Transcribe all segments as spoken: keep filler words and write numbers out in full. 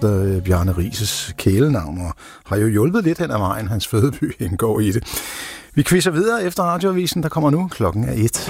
efter Bjarne Rises kælenavn, og har jo hjulpet lidt hen ad vejen. Hans fødeby indgår i det. Vi quizzer videre efter radioavisen, der kommer nu. Klokken er et.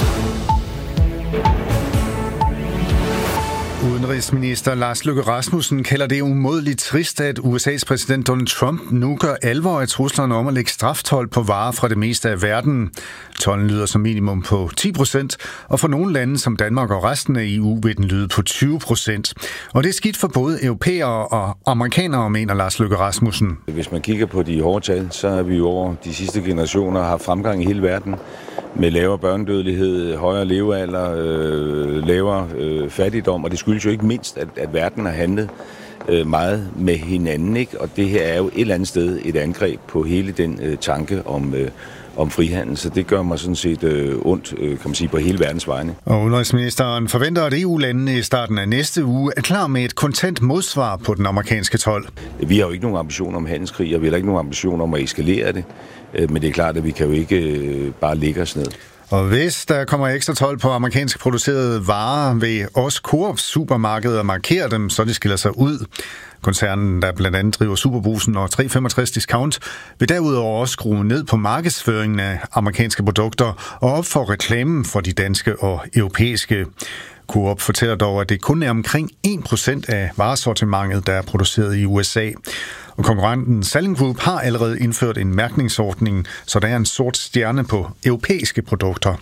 Udenrigsminister Lars Løkke Rasmussen kalder det umådeligt trist, at U S A's præsident Donald Trump nu gør alvor af truslerne om at lægge straftold på varer fra det meste af verden. Tolden lyder som minimum på ti procent, og for nogle lande som Danmark og resten af E U vil den lyde på tyve procent. Og det er skidt for både europæere og amerikanere, mener Lars Løkke Rasmussen. Hvis man kigger på de hårde tal, så er vi jo over de sidste generationer haft fremgang i hele verden med lavere børnedødelighed, højere levealder, øh, lavere øh, fattigdom, og det skyldes jo ikke mindst, at, at verden har handlet øh, meget med hinanden, ikke? Og det her er jo et eller andet sted et angreb på hele den øh, tanke om, øh, om frihandel, så det gør mig sådan set øh, ondt, øh, kan man sige, på hele verdens vegne. Og udenrigsministeren forventer, at E U-landene i starten af næste uge er klar med et kontant modsvar på den amerikanske told. Vi har jo ikke nogen ambition om handelskrig, og vi har ikke nogen ambition om at eskalere det, øh, men det er klart, at vi kan jo ikke øh, bare lægge os ned. Og hvis der kommer ekstra told på amerikansk producerede varer, vil også Coops supermarkeder markere dem, så de skiller sig ud. Koncernen, der blandt andet driver Superbrugsen og tre femogtres Discount, vil derudover også skrue ned på markedsføringen af amerikanske produkter og op for reklamen for de danske og europæiske. Coop fortæller dog, at det kun er omkring en procent af varesortimentet, der er produceret i U S A. Og konkurrenten Salling Group har allerede indført en mærkningsordning, så der er en sort stjerne på europæiske produkter.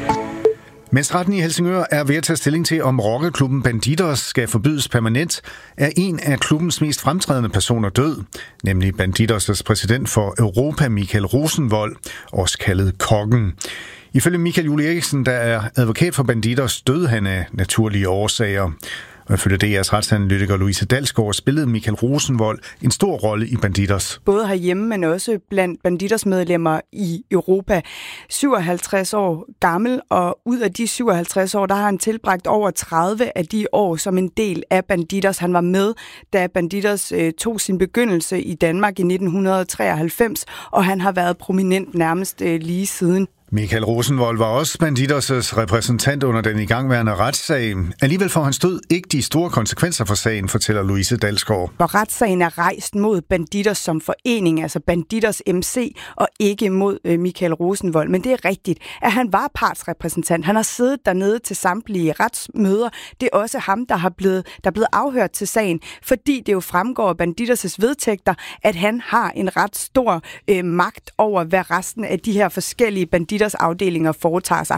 Mens retten i Helsingør er ved at tage stilling til, om rockerklubben Bandidos skal forbydes permanent, er en af klubbens mest fremtrædende personer død, nemlig Bandidos' præsident for Europa, Michael Rosenvold, også kaldet Kokken. Ifølge Michael Julie Eriksen, der er advokat for Bandidos, døde han af naturlige årsager. Og ifølge D R's retsanalytiker Louise Dalsgaard spillede Michael Rosenvold en stor rolle i Bandidos. Både herhjemme, men også blandt Bandidos medlemmer i Europa. syvoghalvtreds år gammel, og ud af de syvoghalvtreds år, der har han tilbragt over tredive af de år som en del af Bandidos. Han var med, da Bandidos øh, tog sin begyndelse i Danmark i nitten treoghalvfems, og han har været prominent nærmest øh, lige siden. Michael Rosenvold var også Bandidos' repræsentant under den igangværende retssag. Alligevel får hans død ikke de store konsekvenser for sagen, fortæller Louise Dalsgaard. For retssagen er rejst mod Bandidos som forening, altså Bandidos M C, og ikke mod Michael Rosenvold. Men det er rigtigt, at han var partsrepræsentant. Han har siddet dernede til samtlige retsmøder. Det er også ham, der, har blevet, der er blevet afhørt til sagen, fordi det jo fremgår af Bandidos' vedtægter, at han har en ret stor øh, magt over, hvad resten af de her forskellige Bandidos afdelinger foretager sig.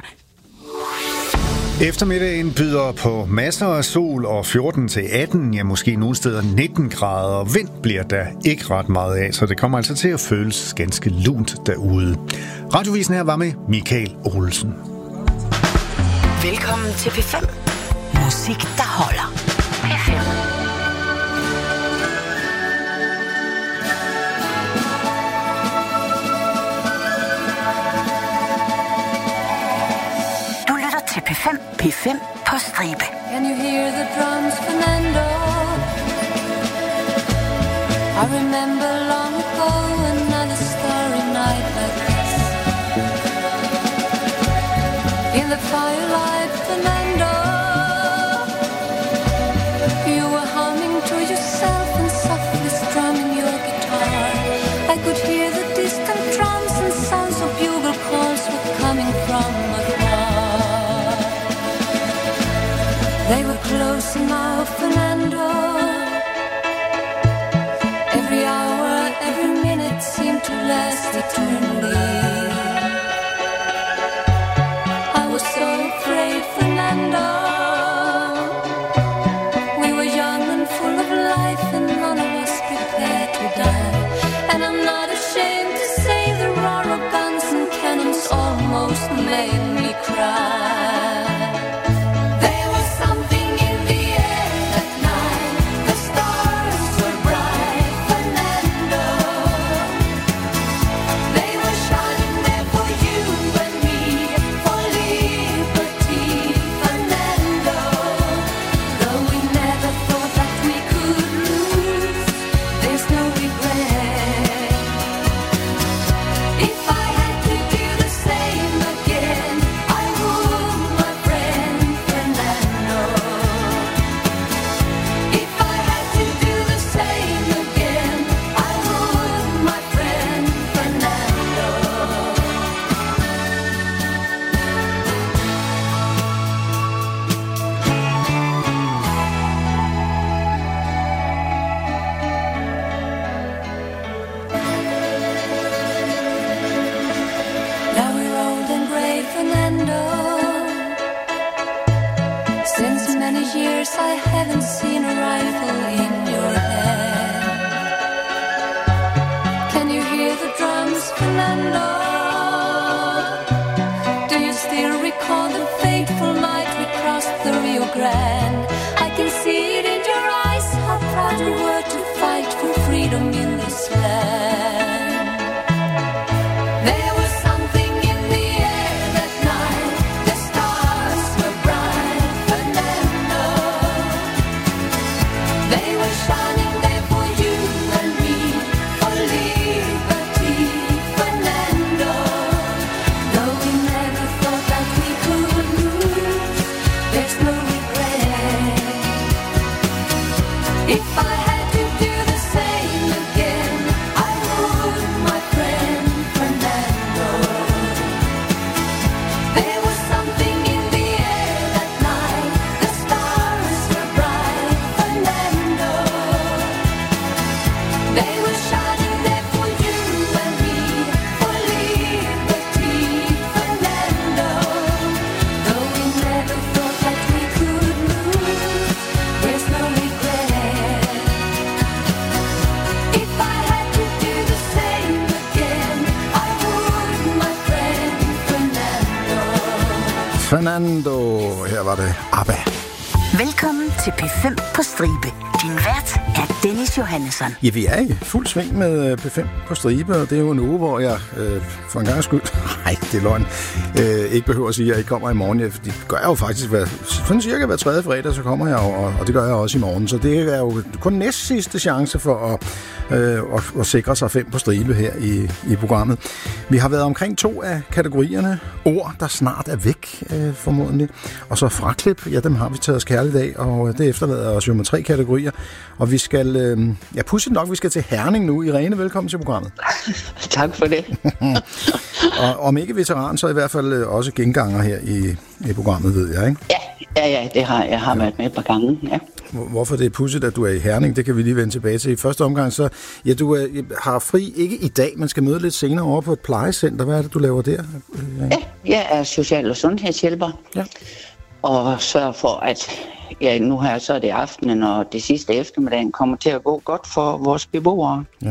Eftermiddagen byder på masser af sol og fjorten til atten, ja måske nogle steder nitten grader, og vind bliver der ikke ret meget af, så det kommer altså til at føles ganske lunt derude. Radiovisen her var med Michael Olsen. Velkommen til P fem. Musik, der holder. P fem. P fem. P fem på stribe. Can you hear the drums, Fernando? I remember long ago another starry night like this. In the firelight, Fernando, you were humming to yourself and softly strumming your guitar. I could hear the distant drums and sounds of bugle calls were coming from afar. They were close now, Fernando. Every hour, every minute seemed to last eternally. I was so afraid, Fernando. We were young and full of life, and none of us prepared to die. And I'm not ashamed to say the roar of guns and cannons almost made me cry. They were freedom in this land. There was something in the air that night. The stars were bright, Fernando. They were shining there for you and me, for liberty, Fernando. Though we never thought that we could lose, there's no regret. If I had to do the same again, I would, my friend Fernando. There was something in the air that night. The stars were bright, Fernando. They were shining there for you and me, for liberty, Fernando. Though we never thought that we could lose, there's no regret. If I had to do the same again, I would, my friend Fernando. Fernando, her var det ABBA. Velkommen til P fem på stribe. Din vært er Dennis Johannesson. Ja, vi er i fuld sving med øh, P fem på stribe, og det er jo en uge, hvor jeg øh, for en gang skyld, nej, det er løgn, øh, ikke behøver at sige, at jeg ikke kommer i morgen. Jeg, det gør jeg jo faktisk hver, sådan cirka hver tredje fredag, så kommer jeg jo, og, og det gør jeg også i morgen. Så det er jo kun næst sidste chance for at, øh, at, at sikre sig fem på stribe her i, i programmet. Vi har været omkring to af kategorierne. Ord, der snart er væk, øh, formodentlig. Og så fraklip, ja, dem har vi taget os kærligt af, og det efterlader os jo med tre kategorier. Og vi skal, øh, ja, pudsigt nok, vi skal til Herning nu. Irene, velkommen til programmet. Tak for det. Og om ikke veteran, så i hvert fald også genganger her i, i programmet, ved jeg, ikke? Ja, ja, ja, det har jeg har ja. været med et par gange, ja. Hvorfor det er pudsigt, at du er i Herning, det kan vi lige vende tilbage til. I første omgang, så ja, du er, har fri ikke i dag, men skal møde lidt senere over på et plejecenter. Hvad er det, du laver der? Ja, jeg er social- og sundhedshjælper. Ja. Og sørger for, at ja, nu her så er det aftenen, og det sidste eftermiddagen kommer til at gå godt for vores beboere. Ja.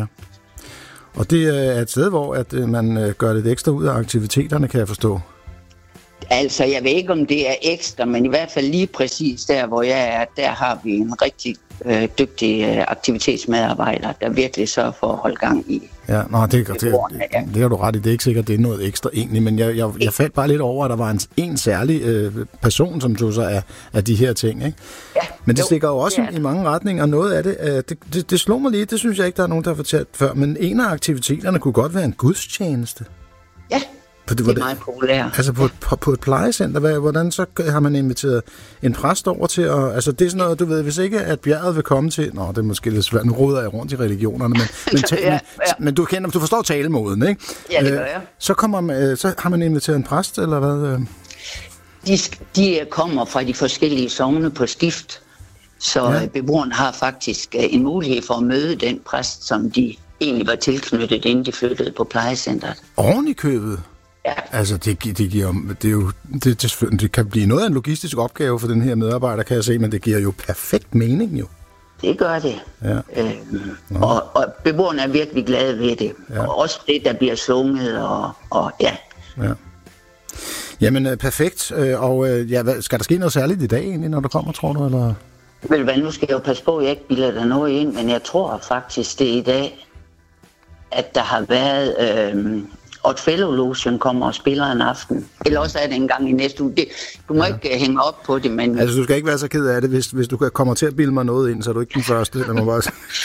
Og det er et sted, hvor at man gør lidt ekstra ud af aktiviteterne, kan jeg forstå. Altså, jeg ved ikke, om det er ekstra, men i hvert fald lige præcis der, hvor jeg er, der har vi en rigtig øh, dygtig øh, aktivitetsmedarbejder, der virkelig sørger for at holde gang i. Ja, nå, det, det, det, det, det har du ret i. Det er ikke sikkert, det er noget ekstra egentlig, men jeg, jeg, jeg faldt bare lidt over, at der var en, en særlig øh, person, som tog sig af, af de her ting, ikke? Ja, men det jo, stikker jo også i, i mange retninger. Noget af det, øh, det, det, det slog mig lige, det synes jeg ikke, der er nogen, der har fortalt før, men en af aktiviteterne kunne godt være en gudstjeneste. Ja. På det, det er meget populært. Altså på et, på, på et plejecenter, hvordan så har man inviteret en præst over til at... Altså det er sådan noget, du ved, hvis ikke at bjerget vil komme til... Nå, det er måske lidt svært, nu roder jeg rundt i religionerne, men, men, ta- ja, ja. men, men du kender, du forstår talemåden, ikke? Ja, det gør jeg. Så, kommer man, så har man inviteret en præst, eller hvad? De, de kommer fra de forskellige sogne på skift, så ja. Beboerne har faktisk en mulighed for at møde den præst, som de egentlig var tilknyttet, inden de flyttede på plejecenteret. Oven i købet? Ja. Altså, det, det, giver, det, er jo, det, det, det kan blive noget af en logistisk opgave for den her medarbejder, kan jeg se, men det giver jo perfekt mening, jo. Det gør det. Ja. Øhm, og, og beboerne er virkelig glade ved det. Ja. Og også det, der bliver sunget, og, og ja. ja. Jamen, perfekt. Og ja, skal der ske noget særligt i dag, egentlig, når du kommer, tror du, eller? Vel, hvad, nu skal jeg jo passe på, at jeg ikke bilder der noget ind, men jeg tror faktisk, det er i dag, at der har været... Øhm, Odd Fellow-logen kommer og spiller en aften. Eller også er det en gang i næste uge. Det, du må ja. ikke hænge op på det, men... Altså, du skal ikke være så ked af det, hvis, hvis du kommer til at bilde mig noget ind, så er du ikke den første. Det må bare...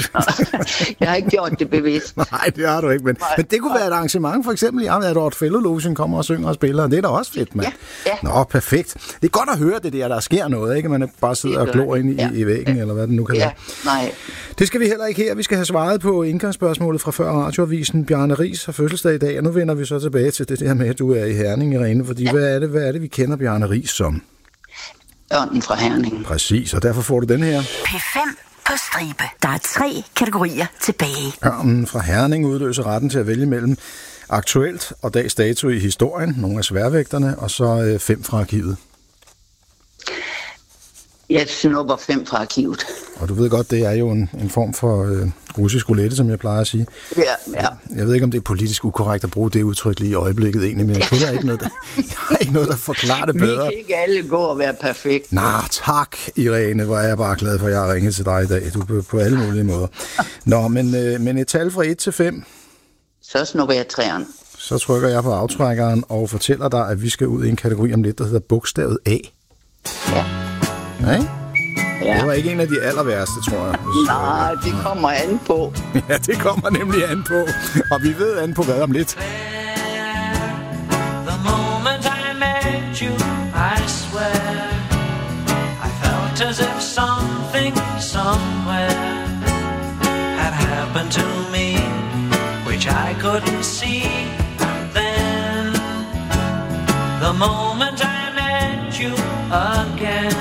Jeg har ikke gjort det bevidst. Nej, det har du ikke, men, men det kunne være et arrangement, for eksempel i at Odd Fellow-logen kommer og synger og spiller, og det er da også fedt, mand. Ja, ja. Nå, perfekt. Det er godt at høre det der, der sker noget, ikke? Man bare sidder og glor ind i, ja. i væggen, eller hvad det nu kan ja. være. Nej. Det skal vi heller ikke her. Vi skal have svaret på indgangsspørgsmålet fra før radioavisen. Bjarne Riis har fødselsdag i dag, og nu vender vi så tilbage til det der med, at du er i Herning, Irene, fordi ja. hvad, er det, hvad er det, vi kender Bjarne Riis som? Ørnen fra Herning. Præcis, og derfor får du den her. P fem på stribe. Der er tre kategorier tilbage. Ørnen fra Herning udløser retten til at vælge mellem aktuelt og dags dato i historien, nogle af sværvægterne, og så øh, fem fra arkivet. Jeg snupper fem fra arkivet. Og du ved godt, det er jo en, en form for øh, russisk roulette, som jeg plejer at sige. Ja, ja. Jeg ved ikke, om det er politisk ukorrekt at bruge det udtryk lige i øjeblikket egentlig, men jeg kender ikke noget, der, jeg har ikke noget, der forklarer det bedre. Vi kan ikke alle gå og være perfekt. Nå, tak, Irene, hvor er jeg bare glad for, at jeg har ringet til dig i dag. Du er på, på alle mulige måder. Nå, men, øh, men et tal fra et til fem. Så snupper jeg træerne. Så trykker jeg på aftrækkeren og fortæller dig, at vi skal ud i en kategori om lidt, der hedder bogstavet A. Ja. Nej? Ja. Det var ikke en af de aller værste, tror jeg. Nej, det kommer an på. Ja, det kommer nemlig an på. Og vi ved an på hvad om lidt. The moment I met you, I swear I felt as if something somewhere had happened to me, which I couldn't see. And then the moment I met you again,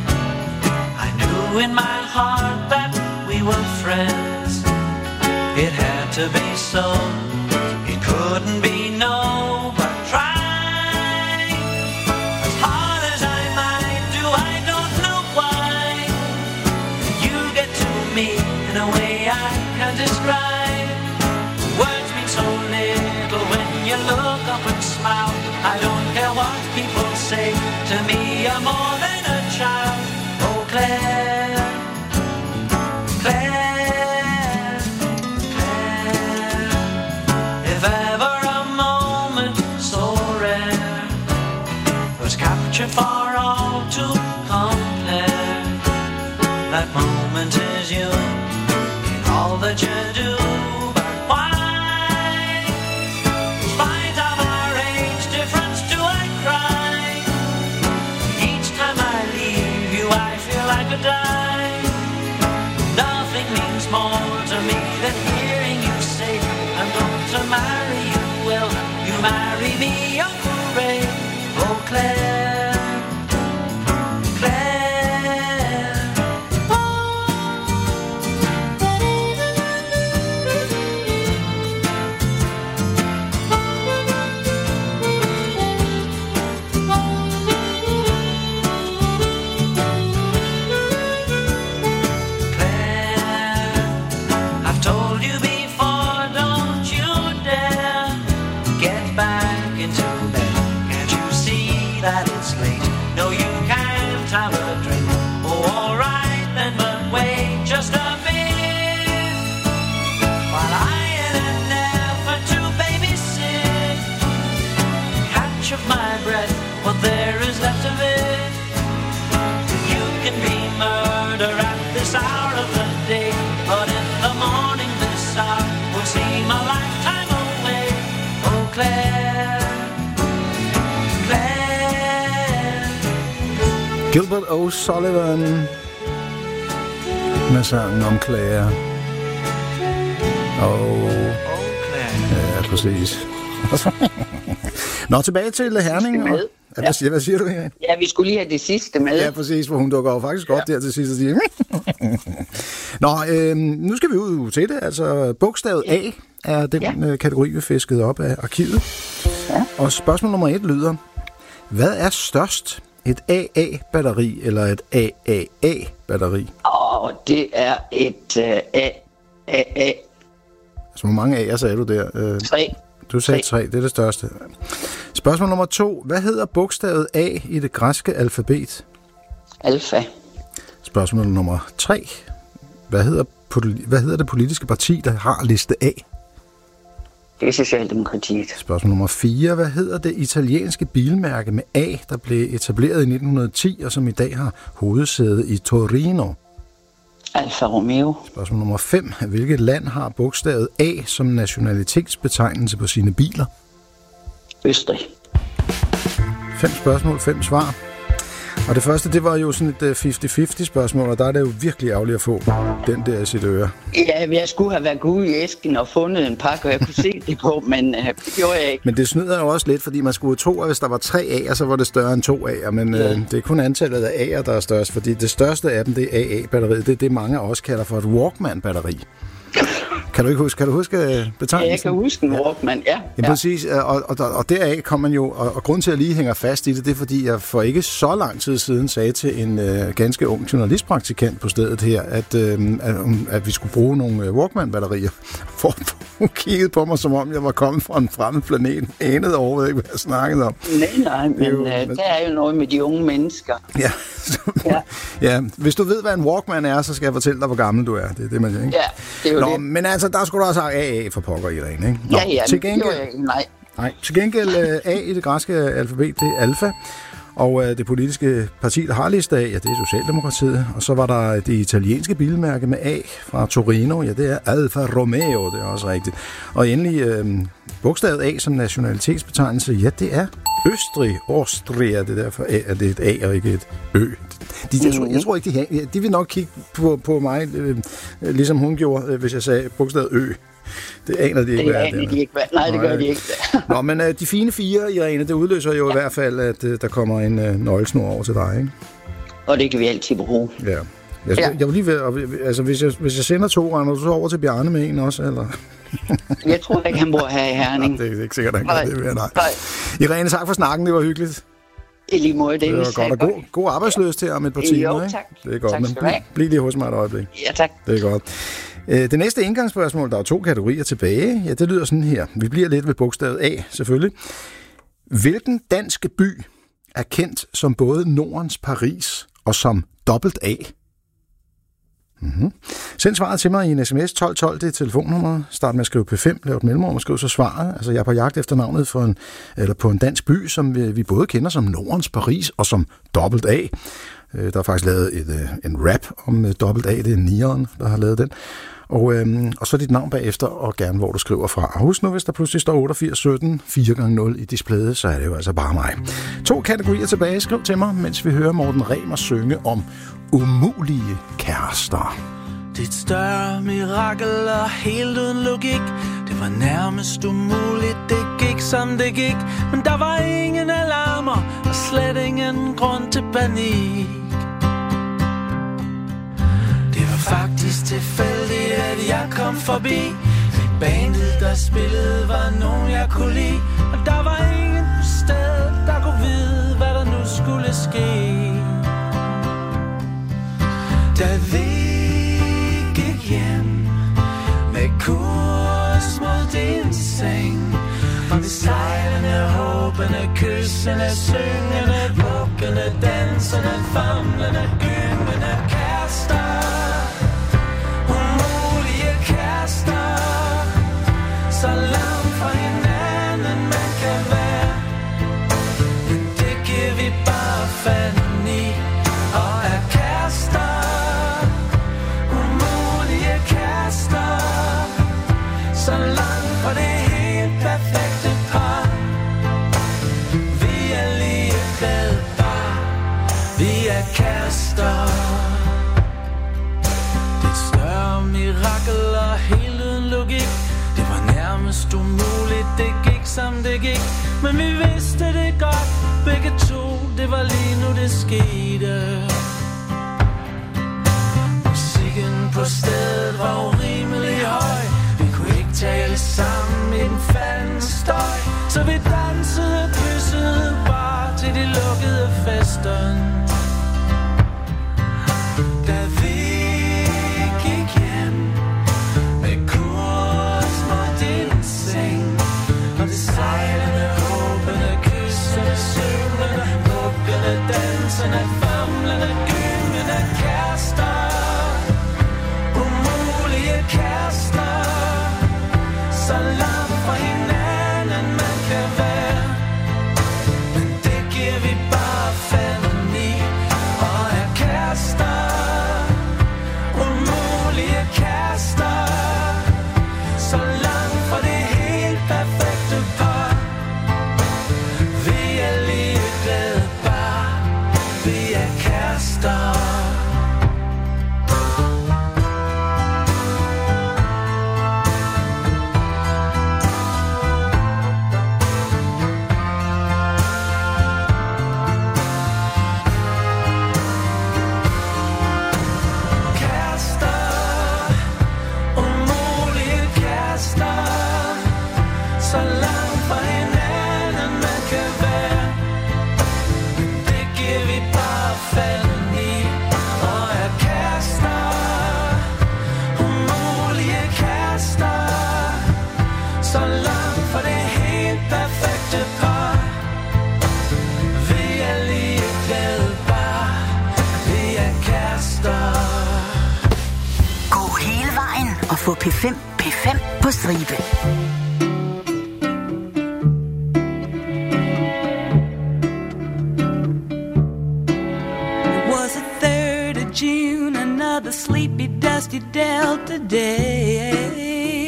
in my heart that we were friends. It had to be so. It couldn't be no, but try as hard as I might do. I don't know why you get to me in a way I can't describe. Words mean so little when you look up and smile. I don't care what people say to me. You're more than a child. Oh, Claire. For all to compare, that moment is you in all that you do. But why, in spite of our age difference, do I cry? Each time I leave you, I feel I could die. Nothing means more to me than hearing you say I'm going to marry you. Will you marry me, Uncle Ray? Oh, Claire. Gilbert O'Sullivan med sangen om Claire. Og... Ja, præcis. Nå, tilbage til Herning. Og... Ja, hvad, siger, hvad siger du, Irene? Ja, vi skulle lige have det sidste med. Ja, præcis, for hun dukker jo faktisk ja. godt der til sidst og siger... Nå, øh, nu skal vi ud til det. Altså, bogstavet A er den ja. kategori, vi fiskede op af arkivet. Ja. Og spørgsmål nummer et lyder... Hvad er størst? Et A A-batteri eller et A A A-batteri? Åh, oh, det er et uh, A A A. Altså, hvor mange A'er sagde du der? Uh, tre. Du sagde tre, det er det største. Spørgsmål nummer to. Hvad hedder bogstavet A i det græske alfabet? Alfa. Spørgsmål nummer tre. Hvad hedder, hvad hedder det politiske parti, der har liste A? Det er Socialdemokratiet. Spørgsmål nummer fire. Hvad hedder det italienske bilmærke med A, der blev etableret i nitten ti, og som i dag har hovedsæde i Torino? Alfa Romeo. Spørgsmål nummer fem. Hvilket land har bogstavet A som nationalitetsbetegnelse på sine biler? Østrig. Fem spørgsmål, fem svar. Og det første, det var jo sådan et halvtreds halvtreds spørgsmål, og der er det jo virkelig ærgerligt at få den der i sit øre. Ja, jeg skulle have været gået i æsken og fundet en pakke, og jeg kunne se det på, men uh, det gjorde jeg ikke. Men det snyder jo også lidt, fordi man skulle tro, at hvis der var tre A'er, så var det større end to A'er, men ja. øh, det er kun antallet af A'er, der er størst, fordi det største af dem, det er A A-batteriet. Det er det, mange af os kalder for et Walkman-batteri. Kan du ikke huske, kan du huske betegnelsen? Ja, jeg kan huske en Walkman, ja. Ja, præcis, og, og, og deraf kom man jo, og, og grunden til, at jeg lige hænger fast i det, det er, fordi jeg for ikke så lang tid siden sagde til en øh, ganske ung journalistpraktikant på stedet her, at, øh, at, at vi skulle bruge nogle Walkman-batterier. For hun kiggede på mig, som om jeg var kommet fra en fremmed planet. Anede overhovedet ikke, hvad jeg snakkede om. Nej, nej, men jo, øh, der er jo noget med de unge mennesker. Ja, ja. ja, hvis du ved, hvad en Walkman er, så skal jeg fortælle dig, hvor gammel du er. Det er det, man siger, ikke? Ja, det er jo Nå, det. Men altså, der skulle du også have A A for pokker, Irene, ikke? Nå, ja, ja, til gengæld, det jeg, nej. Nej, til gengæld A i det græske alfabet, det er alfa. Og øh, det politiske parti, der har listet af, ja, det er Socialdemokratiet. Og så var der det italienske bilmærke med A fra Torino, ja, det er Alfa Romeo, det er også rigtigt. Og endelig øh, bogstavet A som nationalitetsbetegnelse, ja, det er Østrig, Austria, det er derfor A, at det er et A og ikke et Ø. De, jeg, tror, jeg tror ikke, de, de vil nok kigge på, på mig, øh, ligesom hun gjorde, øh, hvis jeg sagde bogstavet Ø. Det aner de ikke, det hvad aner de ikke, hvad. Nej, det gør de ikke. Nå, men uh, de fine fire, Irene, det udløser jo ja. i hvert fald, at uh, der kommer en uh, nøglesnor over til dig, ikke? Og det kan vi altid bruge. Ja. Jeg, ja. jeg vil lige ved, altså, hvis jeg, hvis jeg sender to, render du så over til Bjarne med en også, eller? Jeg tror ikke, han bor her i Herning. Nej, det er ikke sikkert, han gør det, vil jeg, nej. nej. Irene, tak for snakken, det var hyggeligt. I lige måde, det, det var godt, og god, god arbejdsløs til om et par timer, jo, ikke? tak. Det er godt, tak men bliv, bliv lige hos mig et øjeblik. Ja, tak. Det er godt. Det næste indgangsspørgsmål, der er to kategorier tilbage, ja, det lyder sådan her. Vi bliver lidt ved bogstavet A, selvfølgelig. Hvilken danske by er kendt som både Nordens Paris og som dobbelt A? Mm-hmm. Send svaret til mig i en sms tolv tolv, det er telefonnummeret. Start med at skrive P fem, lav et mellemrum og skriv så svaret. Altså jeg er på jagt efter navnet for en, eller på en dansk by, som vi, vi både kender som Nordens Paris og som dobbelt A. Der er faktisk lavet et, en rap om dobbelt A, det er Nieren, der har lavet den. Og, øhm, og så dit navn bagefter, og gerne hvor du skriver fra. Husk nu, hvis der pludselig står otteogfirs sytten fire gange nul i displayet, så er det jo altså bare mig. To kategorier tilbage. Skriv til mig, mens vi hører Morten Remer synge om umulige kærester. Dit større mirakel og helt uden logik. Det var nærmest umuligt, det gik som det gik. Men der var ingen alarmer og slet ingen grund til panik. Det var faktisk tilfældigt, at jeg kom forbi. Bandet, der spillede, var nogen, jeg kunne lide. Og der var ingen på stedet, der kunne vide, hvad der nu skulle ske. Da vi gik hjem med kurs mod din seng, var vi sejlende, håbende, kyssende, syngende, vuggende, dansende, famlende, gyngende kærester. Umulige kærester, så langt fra hinanden man kan være. Men det giver vi bare fanden i, og er kærester. Umulige kærester, så langt fra det helt perfekte par. Vi er ligeglade bare, vi er kærester. Det større mirakel og helt uden logik. Det var nærmest umuligt, det gik som det gik. Men vi vidste det godt, begge to, det var lige nu det skete. Musikken på stedet var urimelig høj. Vi kunne ikke tale sammen i den fanden støj. Så vi dansede og kyssede bare til de lukkede fester. Da vi gik hjem med kurs mod din seng, og det sejlende, håbende, kyssende, syngende, bukkende, dansende, famlende, gyngende kærester. Umulige kærester. få P fem P fem på stribe. June, another sleepy, dusty Delta day.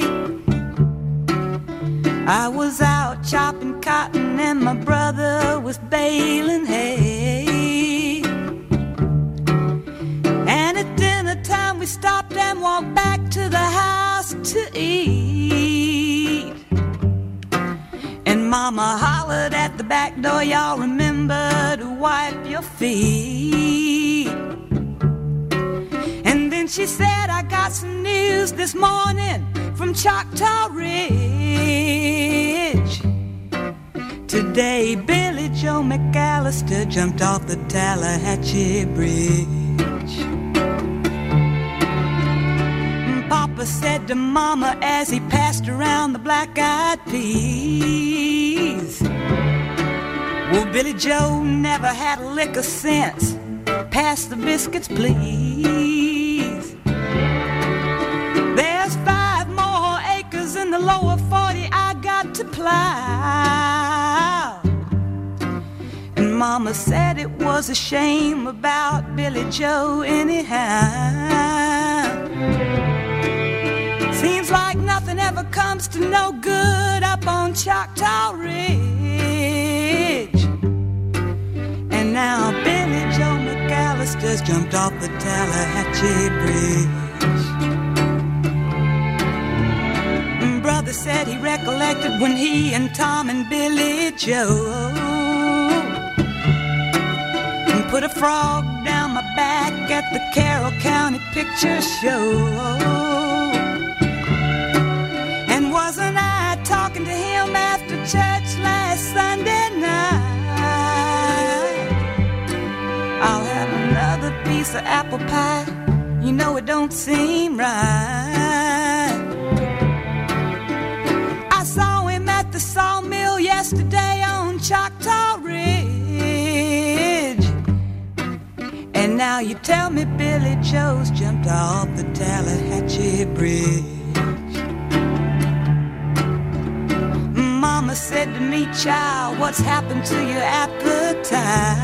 I was out chopping cotton and my brother was baling hay. And at dinner time we stopped and walked back to the house to eat. And Mama hollered at the back door, y'all remember to wipe your feet. And then she said, I got some news this morning from Choctaw Ridge. Today, Billy Joe McAllister jumped off the Tallahatchie Bridge. And Papa said to Mama as he passed around the black-eyed peas, well, Billy Joe never had a lick of sense. Pass the biscuits, please. There's five more acres in the lower forty I got to plow. And Mama said it was a shame about Billy Joe anyhow. Seems like nothing ever comes to no good up on Choctaw Ridge. And now Billy Joe McAllister's jumped off the Tallahatchie Bridge. Brother said he recollected when he and Tom and Billy Joe put a frog down my back at the Carroll County Picture Show. And wasn't I talking to him after church last Sunday night? I'll have another piece of apple pie. You know it don't seem right. I saw him at the sawmill yesterday on Choctaw Ridge. And now you tell me Billy Joe's jumped off the Tallahatchie Bridge. Mama said to me, child, what's happened to your appetite?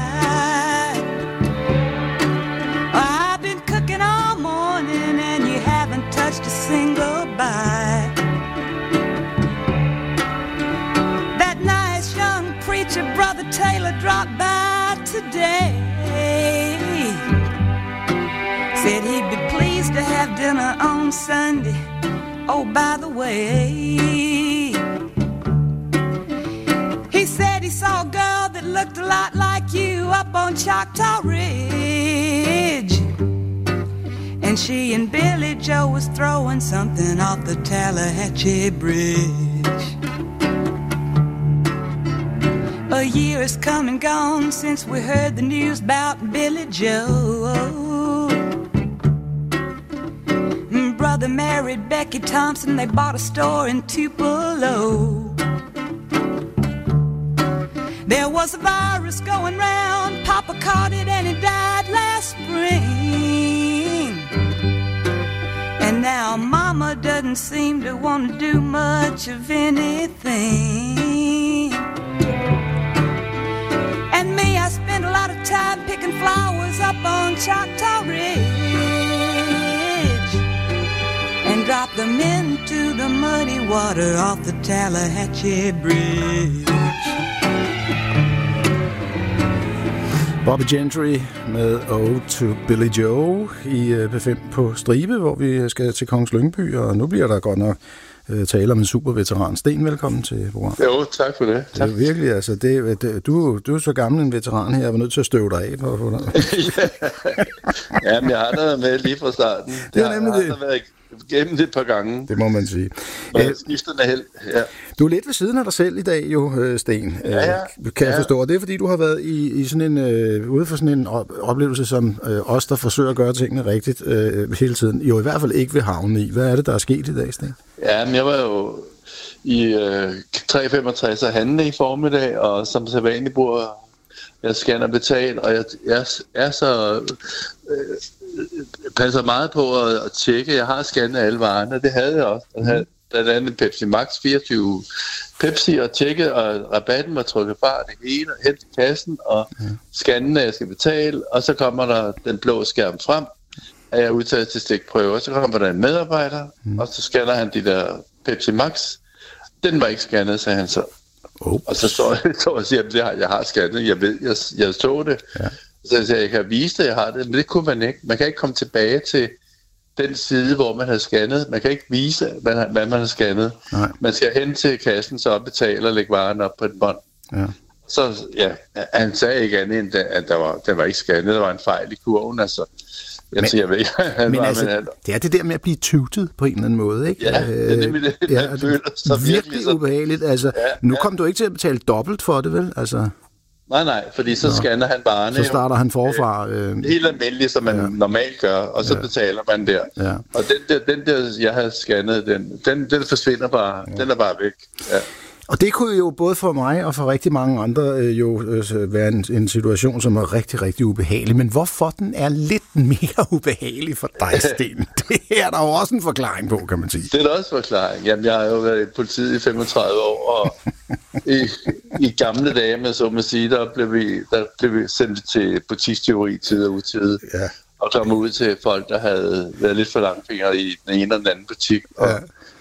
I've been cooking all morning and you haven't touched a single bite. That nice young preacher, Brother Taylor, dropped by today. Said he'd be pleased to have dinner on Sunday. Oh, by the way, he said he saw a girl that looked a lot like you up on Choctaw Ridge. And she and Billy Joe was throwing something off the Tallahatchie Bridge. A year has come and gone since we heard the news about Billy Joe. Brother married Becky Thompson, they bought a store in Tupelo. There was a virus going round, Papa caught it and he died last spring. And now Mama doesn't seem to want to do much of anything. And me, I spend a lot of time picking flowers up on Choctaw Ridge and drop them into the muddy water off the Tallahatchie Bridge. Bobby Gentry med Ode to Billy Joe i P fem på stribe, hvor vi skal til Kongens Lyngby, og nu bliver der godt nok uh, tale om en superveteran. Sten, velkommen til programmet. Jo, tak for det. Tak. Det er virkelig, altså, det, det, du, du er så gammel en veteran her, jeg var nødt til at støve dig af. For, for ja, men jeg har været med lige fra starten. Det er jeg nemlig har det. Været gennem det et par gange. Det må man sige. Jeg skiftende held, ja. Du er lidt ved siden af dig selv i dag, jo, Sten, ja, ja. kan jeg ja. forstå. Og det er, fordi du har været i, i sådan en, øh, ude for sådan en oplevelse, som øh, os, der forsøger at gøre tingene rigtigt øh, hele tiden, jo i hvert fald ikke vil havne i. Hvad er det, der er sket i dag, Sten? Ja, men jeg var jo i øh, tre femogtres og handle i formiddag, og som sædvanligt bor jeg scanner betal, og jeg, jeg er så... Øh, passer meget på at, at tjekke. Jeg har scannet alle varerne, det havde jeg også. Jeg havde blandt andet Pepsi Max fireogtyve Pepsi, og tjekke, og rabatten var trykket fra det hele, hen til kassen, og scanne, når jeg skal betale, og så kommer der den blå skærm frem, at jeg er udtaget til stikprøver, så kommer der en medarbejder, mm. og så scanner han de der Pepsi Max. Den var ikke scannet, sagde han så. Oh. Og så står jeg og siger, at jeg, jeg har scannet, jeg ved, jeg, jeg så det. Ja. Så jeg siger, jeg kan vise det, jeg har det, men det kunne man ikke. Man kan ikke komme tilbage til den side, hvor man havde scannet. Man kan ikke vise, hvad, hvad man har scannet. Nej. Man skal hen til kassen, så betale og lægge varen op på et bånd. Ja. Så ja, han sagde ikke andet end, at der var, der var ikke scannet, der var en fejl i kurven, altså. Jeg men, siger, jeg ved ikke, han men var, altså, men det er det der med at blive tutet på en eller anden måde, ikke? Ja, det er nemlig det, man ja, føler sig virkelig, virkelig så ubehageligt. Altså, ja, nu ja. kom du ikke til at betale dobbelt for det, vel? Altså... Nej, nej, fordi så Nå. scanner han varerne. Så starter han forfra. Øh... Helt almindeligt, som man ja. normalt gør, og så ja. betaler man der. Ja. Og den der, den der, jeg havde scannet, den, den, den forsvinder bare. Ja. Den er bare væk. Ja. Og det kunne jo både for mig og for rigtig mange andre øh, jo øh, være en, en situation, som er rigtig, rigtig ubehagelig. Men hvorfor den er lidt mere ubehagelig for dig, Sten? Det er der jo også en forklaring på, kan man sige. Det er der også en forklaring. Jamen, jeg har jo været i politiet i femogtredive år, og i, i gamle dage, med så må sige, der blev vi, der blev vi sendt til butiksteori tid og utid. Ja. Og kom ud til folk, der havde været lidt for langfingre i den ene eller den anden butik. Og, ja.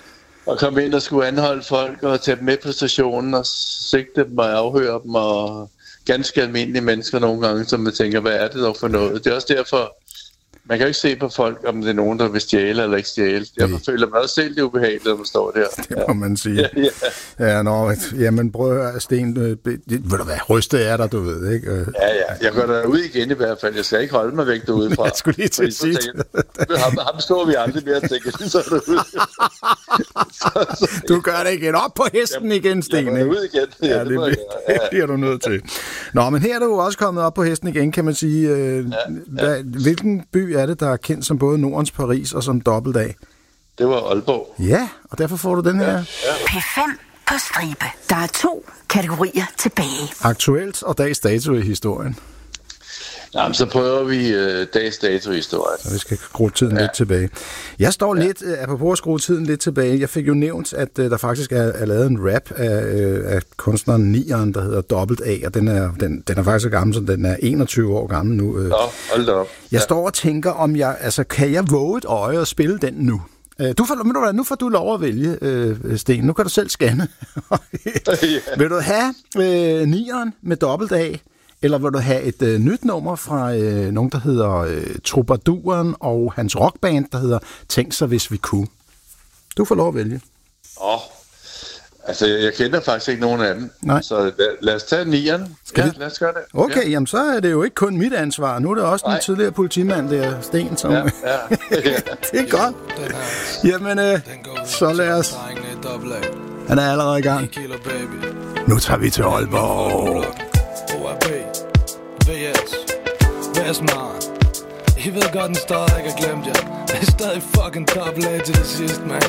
og kom ind og skulle anholde folk og tage dem med på stationen og sigte dem og afhøre dem. Og ganske almindelige mennesker nogle gange, som man tænker, hvad er det dog for noget? Det er også derfor, man kan jo ikke se på folk, om det er nogen, der vil stjæle eller ikke stjæle. Derfor føler man også selv det ubehageligt, når man står der. Det må ja. man sige. Ja, ja. ja nå, jamen prøv at høre, Sten, øh, det, ved du hvad, rystet er der, du ved, ikke? Ja, ja, jeg går derud igen i hvert fald. Jeg skal ikke holde mig væk derude fra. Jeg skulle lige til at sige det. Ham, ham står vi aldrig mere, tænker så derude. så, så, du gør det igen. Op på hesten jeg, igen, Sten. Jeg går ud igen. Ja, ja, det, det, det, det bliver du nødt til. Nå, men her er du også kommet op på hesten igen, kan man sige. Øh, ja, ja. Hvad, hvilken by er det, der er kendt som både Nordens Paris og som dobbelt A? Det var Aalborg. Ja, og derfor får du den her. Ja, ja. P fem på stribe. Der er to kategorier tilbage. Aktuelt og dags dato i historien. Jamen, så prøver vi øh, dags dato i historien. Så vi skal skrue tiden ja. lidt tilbage. Jeg står ja. lidt, øh, apropos at skrue tiden lidt tilbage, jeg fik jo nævnt, at øh, der faktisk er, er lavet en rap af, øh, af kunstneren Nieren, der hedder Dobbelt A, og den er, den, den er faktisk så gammel, så den er enogtyve år gammel nu. Øh. Nå, hold da op. Jeg ja. står og tænker, om jeg, altså, kan jeg våge et øje og spille den nu? Du får, nu får du lov at vælge, øh, Sten. Nu kan du selv scanne. ja. Vil du have øh, Nieren med Dobbelt A, eller vil du have et øh, nyt nummer fra øh, nogen, der hedder øh, Troubadouren og hans rockband, der hedder Tænk så hvis vi kunne? Du får lov at vælge. Åh, oh, altså jeg kender faktisk ikke nogen af dem. Nej. Så lad, lad os tage Nieren. Ja, det? lad os gøre det. Okay, ja. jamen så er det jo ikke kun mit ansvar. Nu er det også Nej. den tidligere politimand der, Sten, som... Ja, ja. det er godt. Jamen, øh, så lad os... Han er allerede i gang. Nu tager vi til Aalborg. V S, V S man. I ved godt, den stadig ikke har glemt jer. Det er stadig fucking dobbelt A til det sidste, man.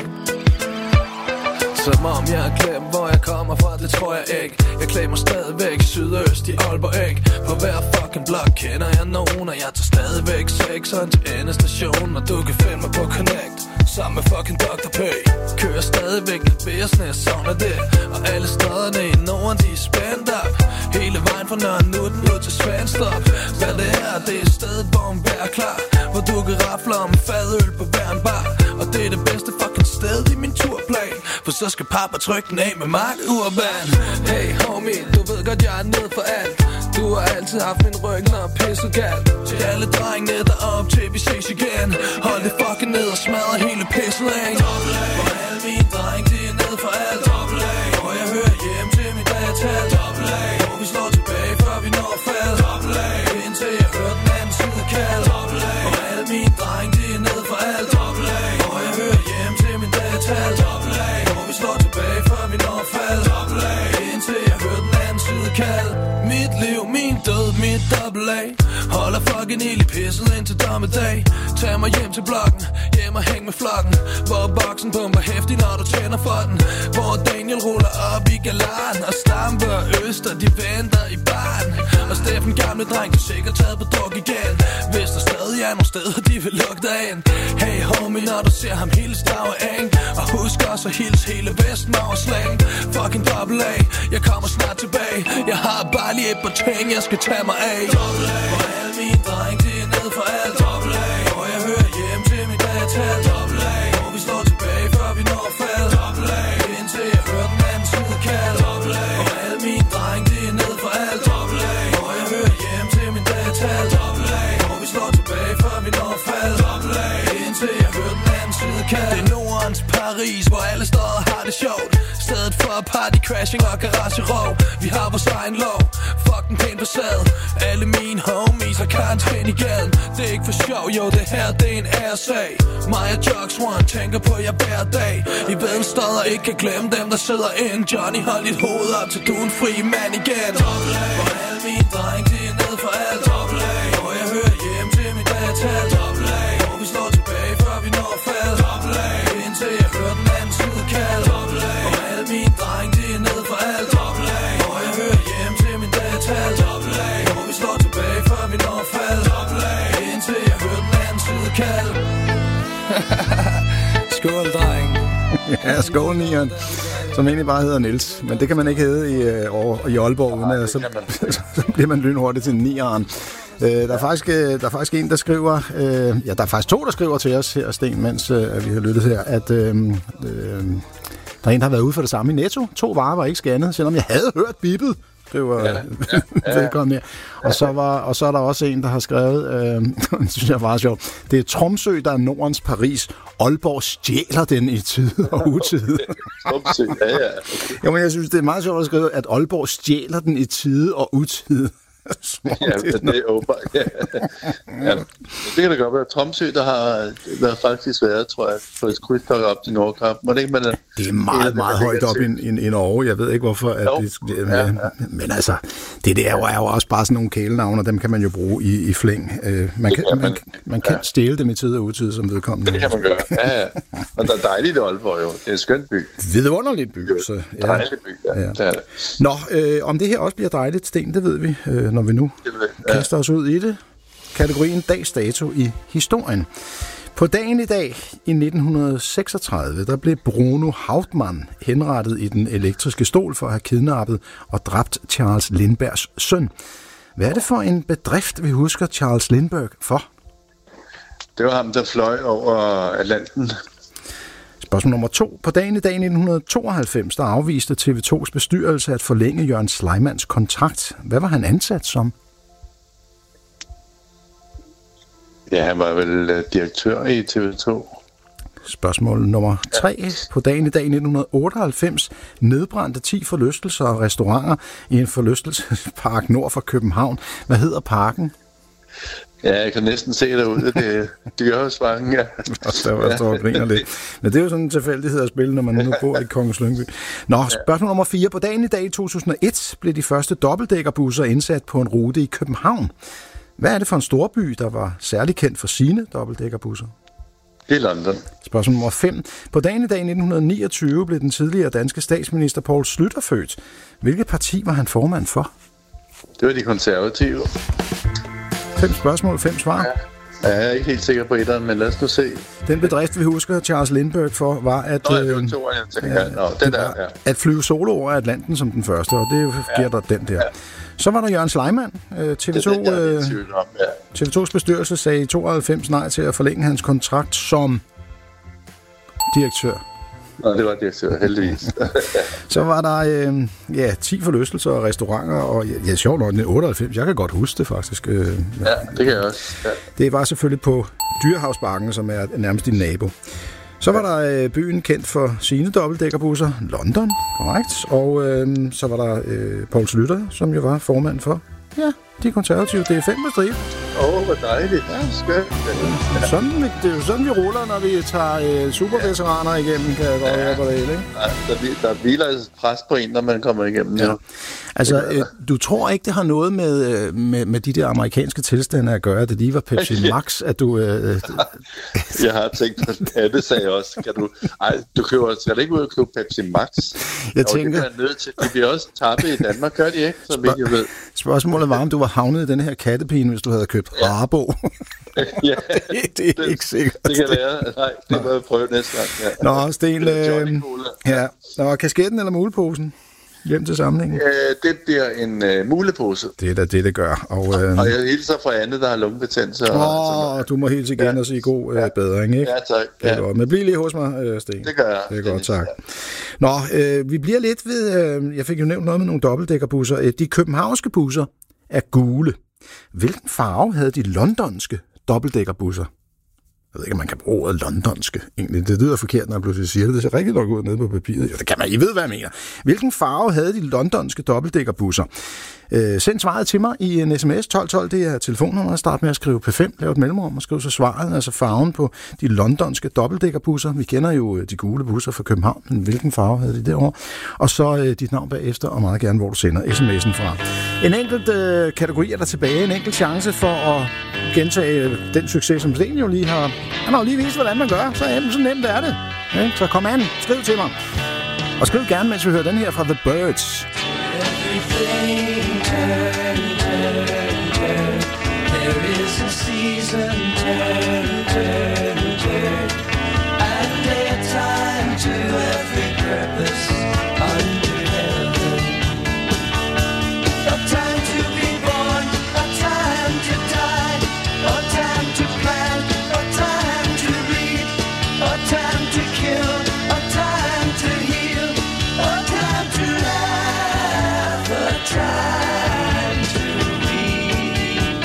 Som om jeg har glemt, hvor jeg kommer fra, det tror jeg ikke. Jeg klæder mig stadigvæk sydøst i Aalborg, ikke? På hver fucking blok kender jeg nogen, og jeg tager stadigvæk sekseren til endestationen. Og du kan finde mig på Connect, sammen med fucking doktor P. Kører stadigvæk lidt business, sådan er det. Og alle stederne i Norden, de er spændt op. Hele vejen fra Nørre Nutten ud til Svanstrup. Hvad det er, det er stedet, hvor hun er klar. Hvor du kan rafle om fadøl på hver en bar. Og det er det bedste fucking sted i min turplan. For så skal pappa trykke den af med Mark Urban. Hey homie, du ved godt jeg er ned for alt. Du har altid haft min ryg, når pisset galt. Til alle drengene der op til vi ses igen. Hold det fucking ned og smadre hele pisset af. For alle mine dreng, de er ned for alt. Og jeg hører hjem til mit dagtal. Hvor vi slår tilbage, før vi når fald. Indtil jeg hører den anden side kald. Og alle mine dreng, de er ned for alt. Og jeg hører hjem til mit dagtal. Hvor vi slår tilbage, før vi når fald. Indtil jeg hører den anden side kald. Mit liv, min død, mit dobbelt A. Holder fucking ild i pisset indtil dommedag. Tag mig hjem til blokken, hjem og hæng med flokken. Hvor boksen pumper hæftig, når du tænder for den. Hvor Daniel ruller op i galaren og stamper øster, de venter i baren. Og Steffen, gamle dreng, du sikkert taget på druk igen. Hvis der stadig er nogle steder, de vil lukke dig ind. Hey homie, når du ser ham hils dag af. Og husk også at hils hele Vestmauer slang. Fucking dobbelt A, jeg kommer snart tilbage. Jeg har bare lige et par ting, jeg skal tage mig af. Dobbelt A, og alle mine dreng, de er ned for alt. Dobbelt A, og jeg hører hjem til mit dagtal. Dobbelt A, hvor vi står tilbage, før vi når fald. Dobbelt A, indtil jeg hører den anden side kald. Dobbelt A, og alle mine dreng, de er ned for alt. Dobbelt A, og jeg hører hjem til mit dagtal. Dobbelt A, hvor vi står tilbage, før vi når fald. Dobbelt A, indtil jeg hører den anden side kald. Det er Nordens Paris, hvor alle står og har det sjovt. Stedet for party crashing og garage-rov. Vi har vores egen lov. Fuck den pæn facade. Alle mine homies har karantæne i gaden. Det er ikke for sjov, jo det her det er en æresag. Mig og Jux One tænker på jer hver dag. I veden steder ikke kan glemme dem der sidder ind. Johnny, hold dit hoved op til du er en fri mand igen. Dobbelt A, hvor alle mine dreng de er ned for alt. Dobbelt A, hvor jeg hører hjem til mit dagtal. Dobbelt A, hvor vi står tilbage før vi når fald. Dobbelt A, indtil jeg hører den anden side kald. Dobbelt A, hvor alle mine dreng de er ned for alt. Dobbelt A, hvor jeg hører hjem til mit dagtal. Dobbelt A, hvor vi står tilbage før vi når fald. Dobbelt A, indtil jeg hører den anden side kald. Skål, dreng. Ja, skål, nieren. Som egentlig bare hedder Niels. Men det kan man ikke hedde i, øh, i Aalborg, uden at, så, så bliver man lynhurtigt til nieren. Øh, der, er faktisk, øh, der er faktisk en, der skriver... Øh, ja, der er faktisk to, der skriver til os her, Sten, mens øh, vi har lyttet her, at... Øh, øh, der er en, der har været ude for det samme i Netto. To varer var ikke scannet, selvom jeg havde hørt bippet. Det var ja, ja, ja. velkommen her. Og så, var, og så er der også en, der har skrevet, øh, det synes jeg var sjovt, det er Tromsø, der er Nordens Paris. Aalborg stjæler den i tid og utid. Tromsø, ja, ja. Jo, men jeg synes, det er meget sjovt at skrive, at Aalborg stjæler den i tide og utid. Ja, det er åbenbart. Ja. Ja, det kan da godt være. Tromsø, der har, der har faktisk været, tror jeg, på et krydstogt op til Nordkamp. Må det ikke, man er, det er meget, meget højt op i, i, i Norge. Jeg ved ikke, hvorfor. At det, det, ja, ja. Men altså, det der er jo også bare sådan nogle kælenavne, og dem kan man jo bruge i, i flæng. Man kan, man, man, man kan ja. stjæle dem i tid og utid, som vedkommende. Det kan man gøre, ja, ja. Og der er dejligt i Aalborg, jo. Det er en skøn by. Vidunderligt by. Så, ja. Dejligt by, ja. ja. Det er det. Nå, øh, om det her også bliver dejligt, Sten, det ved vi, øh, når vi nu ja. kaster os ud i det. Kategorien dags dato i historien. På dagen i dag i nitten seksogtredive, der blev Bruno Hauptmann henrettet i den elektriske stol for at have kidnappet og dræbt Charles Lindberghs søn. Hvad er det for en bedrift, vi husker Charles Lindbergh for? Det var ham, der fløj over Atlanten. Spørgsmål nummer to. På dagen i dag i nitten tooghalvfems, der afviste T V to's bestyrelse at forlænge Jørgen Sleimanns kontrakt. Hvad var han ansat som? Ja, han var vel direktør i T V to. Spørgsmål nummer tre. På dagen i dag i nitten otteoghalvfems nedbrændte ti forlystelser og restauranter i en forlystelsespark nord for København. Hvad hedder parken? Ja, jeg kan næsten se derude. Det er dyrehavsvangen, ja. Der var står og griner lidt. Men det er jo sådan en tilfældighed at spille, når man nu bor i Kongens Lyngby. Nå, spørgsmål nummer fire. På dagen i dag i to tusind og et blev de første dobbeltdækkerbusser indsat på en rute i København. Hvad er det for en storby, der var særlig kendt for sine dobbeltdækkerbusser? Det er London. Spørgsmål nummer fem. På dagen i dag i nitten niogtyve blev den tidligere danske statsminister Poul Schlüter født. Hvilket parti var han formand for? Det var de konservative. Fem spørgsmål, fem svar. Ja. Jeg er ikke helt sikker på etteren, men lad os nu se. Den bedrift, vi husker Charles Lindbergh for, var at, Nå, øh, to, jeg tænker, ja, Nå, det der, ja. at flyve solo over Atlanten som den første, og det giver ja. der den der. Ja. Så var der Jørgen Sleimann. T V to, det, øh, ja. T V to's bestyrelse sagde i tooghalvfems nej til at forlænge hans kontrakt som direktør. Nå, det var direktør, heldigvis. Så var der øh, ja, ti forlystelser og restauranter, og ja, ja sjovt nok, otteoghalvfems, jeg kan godt huske det faktisk. Øh, ja. ja, det kan jeg også. Ja. Det var selvfølgelig på Dyrehavsbakken, som er nærmest din nabo. Så var der øh, byen kendt for sine dobbeltdækkerbusser, London, korrekt, og øh, så var der øh, Poul Schlüter, som jo var formand for, ja, de konservative, det er fem på stribe. Åh, oh, hvor dejligt. Ja, skønt. Ja. Sådan, det er jo sådan, vi ruller, når vi tager øh, superveteraner igennem, kan jeg godt høre på det hele, ikke? Ja, der, der hviler et pres på en, når man kommer igennem. Ja. Altså, øh, du tror ikke, det har noget med, med, med de der amerikanske tilstande at gøre, at det lige var Pepsi Max, at du... Øh, jeg har tænkt på det, det sagde jeg også. Kan du, ej, du køber, skal du ikke ud og købe Pepsi Max? Jeg og tænker... Det bliver nødt til. De bliver også tappet i Danmark, gør de ikke? Som Spørg... jeg ved. Spørgsmålet var, om du var havnet i den her kattepine, hvis du havde købt ja. Rabo. Ja, det, det er det, ikke sikkert. Det kan være. Nej, det må jeg prøve næste gang. Ja. Nå, Sten. Øh, ja. Nå, kasketten eller muleposen? Hjem til samlingen? Øh, det bliver en øh, mulepose. Det er da det, det gør. Og, øh, og jeg hilser fra Anne, der har lungebetændelse. Åh, oh, du må hilse igen ja. og sige god øh, bedring, ikke? Ja, tak. Det er godt. Men bliv lige hos mig, øh, Sten. Det gør jeg. Det er godt, tak. Nå, øh, vi bliver lidt ved... Øh, jeg fik jo nævnt noget med nogle dobbeltdækkerbusser. De københavnske busser er gule. Hvilken farve havde de londonske dobbeltdækkerbusser? Jeg ved ikke, om man kan bruge ordet londonske, egentlig. Det lyder forkert, når jeg pludselig siger det. Det ser rigtig nok ud nede på papiret. Jo, det kan man. I ved, hvad jeg mener. Hvilken farve havde de londonske dobbeltdækkerbusser? Øh, send svaret til mig i en sms. tolv tolv, det er telefonnummeret. Start med at skrive P fem, lave et mellemrum og skrive så svaret, altså farven på de londonske dobbeltdækkerbusser. Vi kender jo de gule busser fra København, men hvilken farve havde de derovre? Og så øh, dit navn bagefter, og meget gerne, hvor du sender sms'en fra. En enkelt øh, kategori er der tilbage. En enkelt chance for at gentage øh, den succes, som Sten jo lige har... Han har jo lige vist, hvordan man gør. Så, øh, så nemt er det. Ja, så kom an, skriv til mig. Og skriv gerne, mens vi hører den her fra The Birds. Everything turn, turn, turn. There is a season, turn, turn, turn. And a time to every purpose under heaven. A time to be born, a time to die, a time to plan, a time to read, a time to kill, a time to heal, a time to laugh, a time to weep.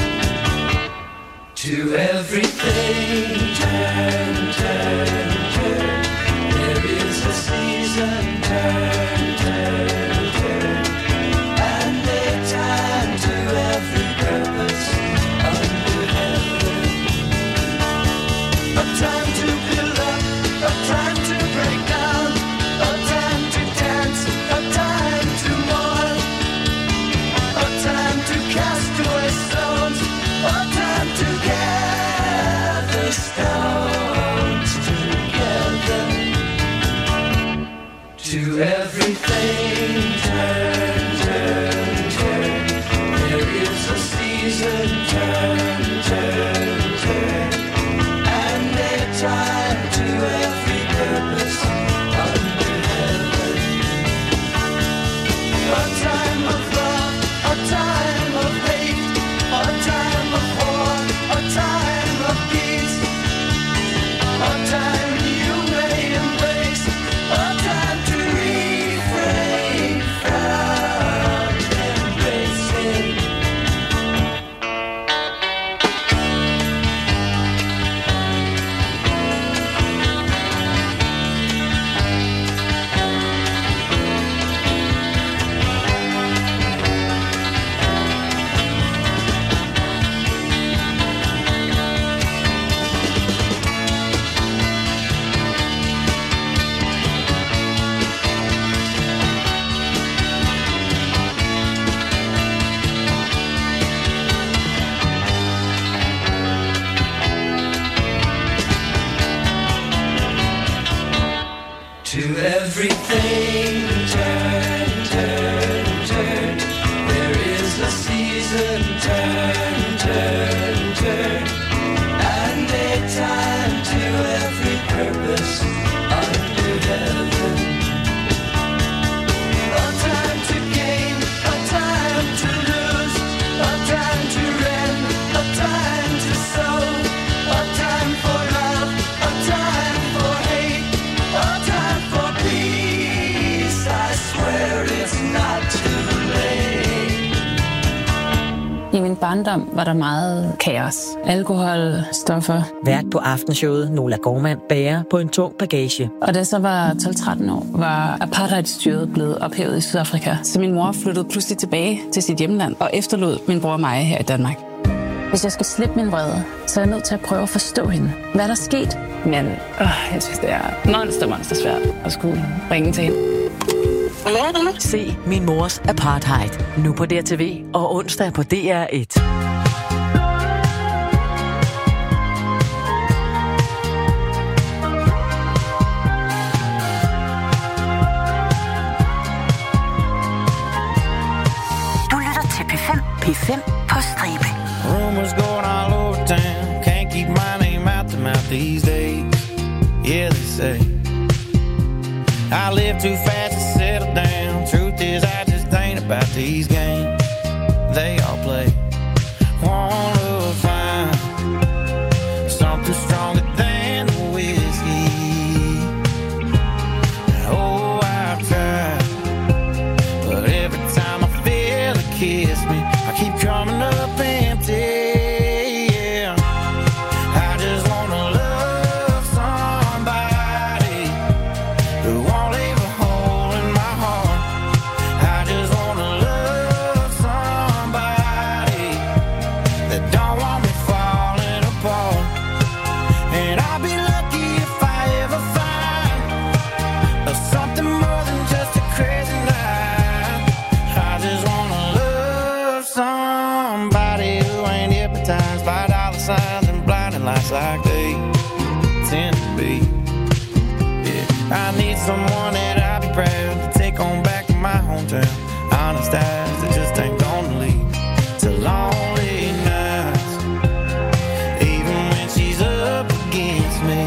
To everything turn, turn, turn. There is a season, turn, turn, turn. And a time to every purpose under heaven. A time to build up, a time to break down, a time to dance, a time to mourn, a time to cast away stones, a time to gather stones together. To everything turn, turn, turn. There is a season, turn, turn, turn. And a time to every purpose under heaven. A time of love, a time of hate, a time of war, a time of peace, a time you may embrace, a time to refrain from embracing. To everything turn, turn, turn. There is a season, turn, turn, turn. And a time to every purpose under heaven. A time to gain, a time to lose, a time to rend, a time to sow, a time for love, a time for hate, a time for peace. I swear it's not too late. I min barndom var der meget kaos. Alkohol, stoffer. Vært på aftenshowet Nola Gormand bærer på en tung bagage. Og da jeg så var tolv tretten år, var apartheidstyret blevet ophævet i Sydafrika. Så min mor flyttede pludselig tilbage til sit hjemland og efterlod min bror og mig her i Danmark. Hvis jeg skal slippe min vrede, så er jeg nødt til at prøve at forstå hende. Hvad er der sket? Men øh, jeg synes, det er monster, monster svært at skulle ringe til hende. Se Min Mors Apartheid. Nu på D R T V og onsdag på D R et. Du lytter til P fem. P fem på stribe. Rumors going all over town. Can't keep my name out the mouth these days. Yeah, they say I live too fast to settle down. Truth is, I just ain't about these games they all play. Wanna find something stronger than the whiskey. Oh, I've tried, but every time I feel it kiss me, I keep coming up empty. Like they tend to be. Yeah, I need someone that I'll be proud to take on back to my hometown. Honest eyes that just ain't gonna lead to lonely nights, even when she's up against me.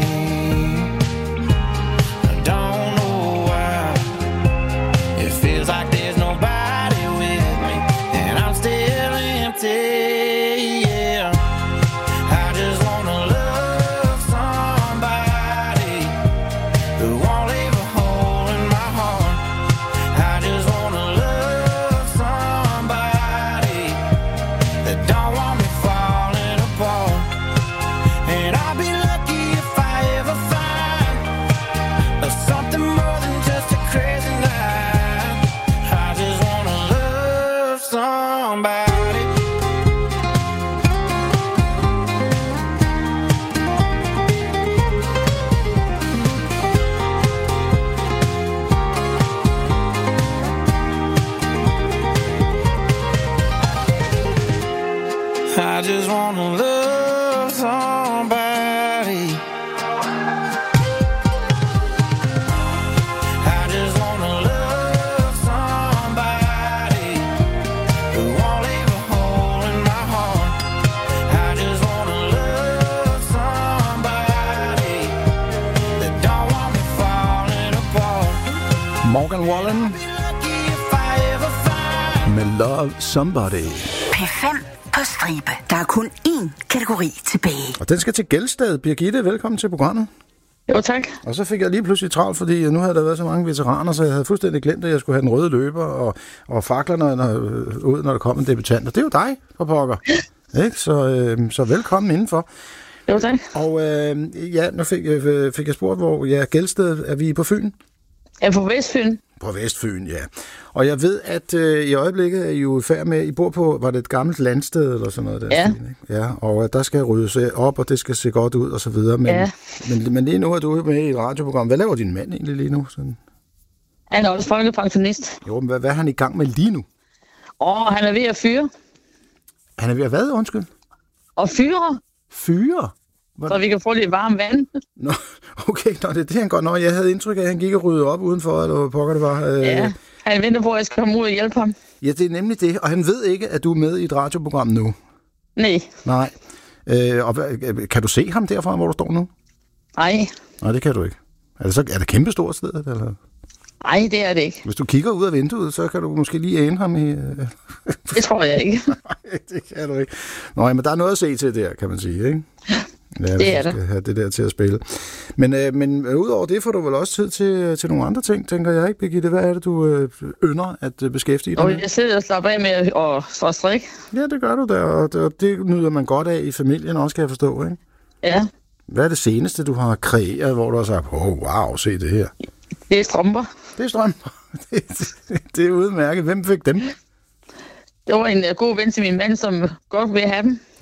I don't know why it feels like there's nobody with me, and I'm still empty. I just wanna love somebody. I just wanna love somebody who won't leave a hole in my heart. I just wanna love somebody that don't want me falling apart. Morgan Wallen med Love Somebody. P fem på stribe. Der er kun én kategori tilbage. Og den skal til Gelsted. Birgitte, velkommen til programmet. Jo, tak. Og så fik jeg lige pludselig travlt, fordi nu havde der været så mange veteraner, så jeg havde fuldstændig glemt, at jeg skulle have den røde løber og, og faklerne når, ud, når der kom en debutant. Og det er jo dig, for pokker. Ikke? Så, øh, så velkommen indenfor. Jo, tak. Og øh, ja, nu fik, øh, fik jeg spurgt, hvor ja, Gelsted, er vi på Fyn? Ja, på Vestfyn. På Vestfyn, ja. Og jeg ved, at øh, i øjeblikket er I jo i færd med, I bor på, var det et gammelt landsted eller sådan noget? Der Ja. Stil, ikke? Ja, og øh, der skal ryddes op, og det skal se godt ud og så videre. Men, Ja. men, men lige nu er du med i et radioprogram. Hvad laver din mand egentlig lige nu? Sådan? Han er også folkepensionist. Jo, men hvad, hvad er han i gang med lige nu? Og han er ved at fyre. Han er ved at hvad, undskyld? Og fyre. Fyre? Så vi kan få lidt varmt vand. Nå, okay, nå, det er det, han går. Nå, jeg havde indtryk af, at han gik og ryddede op udenfor, eller hvad pokker det var. Øh, Ja, han venter på, at jeg skal komme ud og hjælpe ham. Ja, det er nemlig det, og han ved ikke, at du er med i et radioprogram nu. Nej. Nej. Øh, og hvad- kan du se ham derfra, hvor du står nu? Nej. Nej, det kan du ikke. Er det, så, er det kæmpestort sted, eller? Nej, det er det ikke. Hvis du kigger ud af vinduet, så kan du måske lige ane ham i... Øh... Det tror jeg ikke. Nej, det kan du ikke. Nå, men der er noget at se til der, kan man sige, ikke? Ja, Det er der. Skal have det der til at spille. Men, øh, men øh, udover det får du vel også tid til, til nogle andre ting, tænker jeg, ikke, Birgitte? Hvad er det, du øh, ynder at øh, beskæftige dig Og med? jeg sidder og slapper af med at og, og strikke. Ja, det gør du da, og det, og det nyder man godt af i familien også, kan jeg forstå, ikke? Ja, Hvad er det seneste, du har kreeret, hvor du har sagt, åh, oh, wow, se det her? det er strømper. Det er strømper. det, det, det er udmærket. Hvem fik dem? Det var en uh, god ven til min mand, som godt vil have dem. Ja,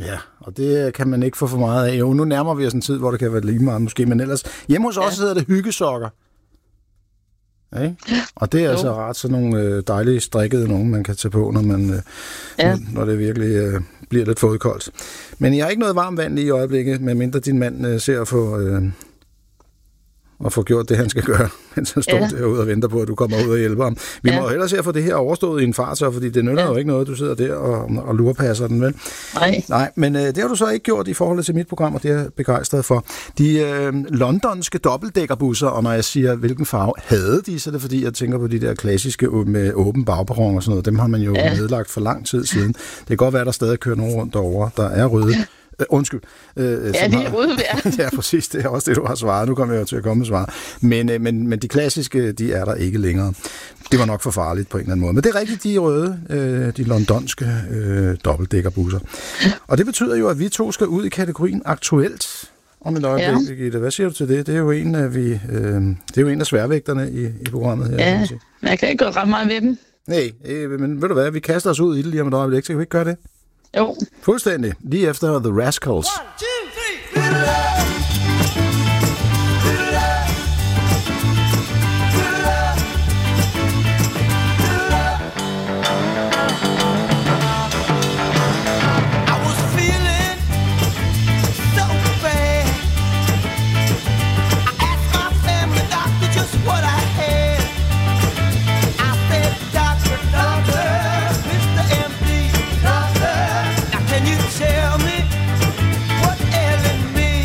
og det kan man ikke få for meget af. Jo, nu nærmer vi os en tid, hvor det kan være lige meget måske, men ellers hjemme hos ja. os hedder det hyggesokker. Ja, og det er jo. altså ret sådan nogle øh, dejlige strikkede nogen, man kan tage på, når, man, øh, ja. når, når det virkelig øh, bliver lidt fodkoldt. Men jeg har ikke noget varmt vand lige i øjeblikket, medmindre din mand øh, ser at få, øh, at få gjort det, han skal gøre, mens han står ja. derude og venter på, at du kommer ud og hjælper ham. Vi ja. må jo hellere se at få det her overstået i en fart, så, fordi det nytter ja. jo ikke noget, du sidder der og, og lurepasser den, vel? Nej. Nej, men øh, det har du så ikke gjort i forhold til mit program, og det er jeg begejstret for. De øh, londonske dobbeltdækkerbusser, og når jeg siger, hvilken farve havde de, så er det fordi, jeg tænker på de der klassiske med åben bagperron og sådan noget. Dem har man jo ja. nedlagt for lang tid siden. Det kan godt være, at der stadig kører nogen rundt derovre, der er røde. Uh, undskyld. Uh, ja, det er røde vejr. Ja, præcis. Det er også det, du har svaret. Nu kommer jeg jo til at komme med svar. Men, uh, men, men de klassiske, de er der ikke længere. Det var nok for farligt på en eller anden måde. Men det er rigtigt, de er røde, uh, de londonske uh, dobbeltdækkerbusser. Og det betyder jo, at vi to skal ud i kategorien aktuelt om et øjeblik, Birgitte. Hvad siger du til det? Det er jo en af, vi, uh, det er jo en af sværvægterne i, i programmet her. Ja, men jeg kan ikke gøre ret meget ved dem. Nej, øh, men ved du hvad? Vi kaster os ud i det lige om et øjeblik, så kan vi ikke gøre det? Jo. Fuldstændig. Lige efter The Rascals. One, two, three. Tell me what ailed me.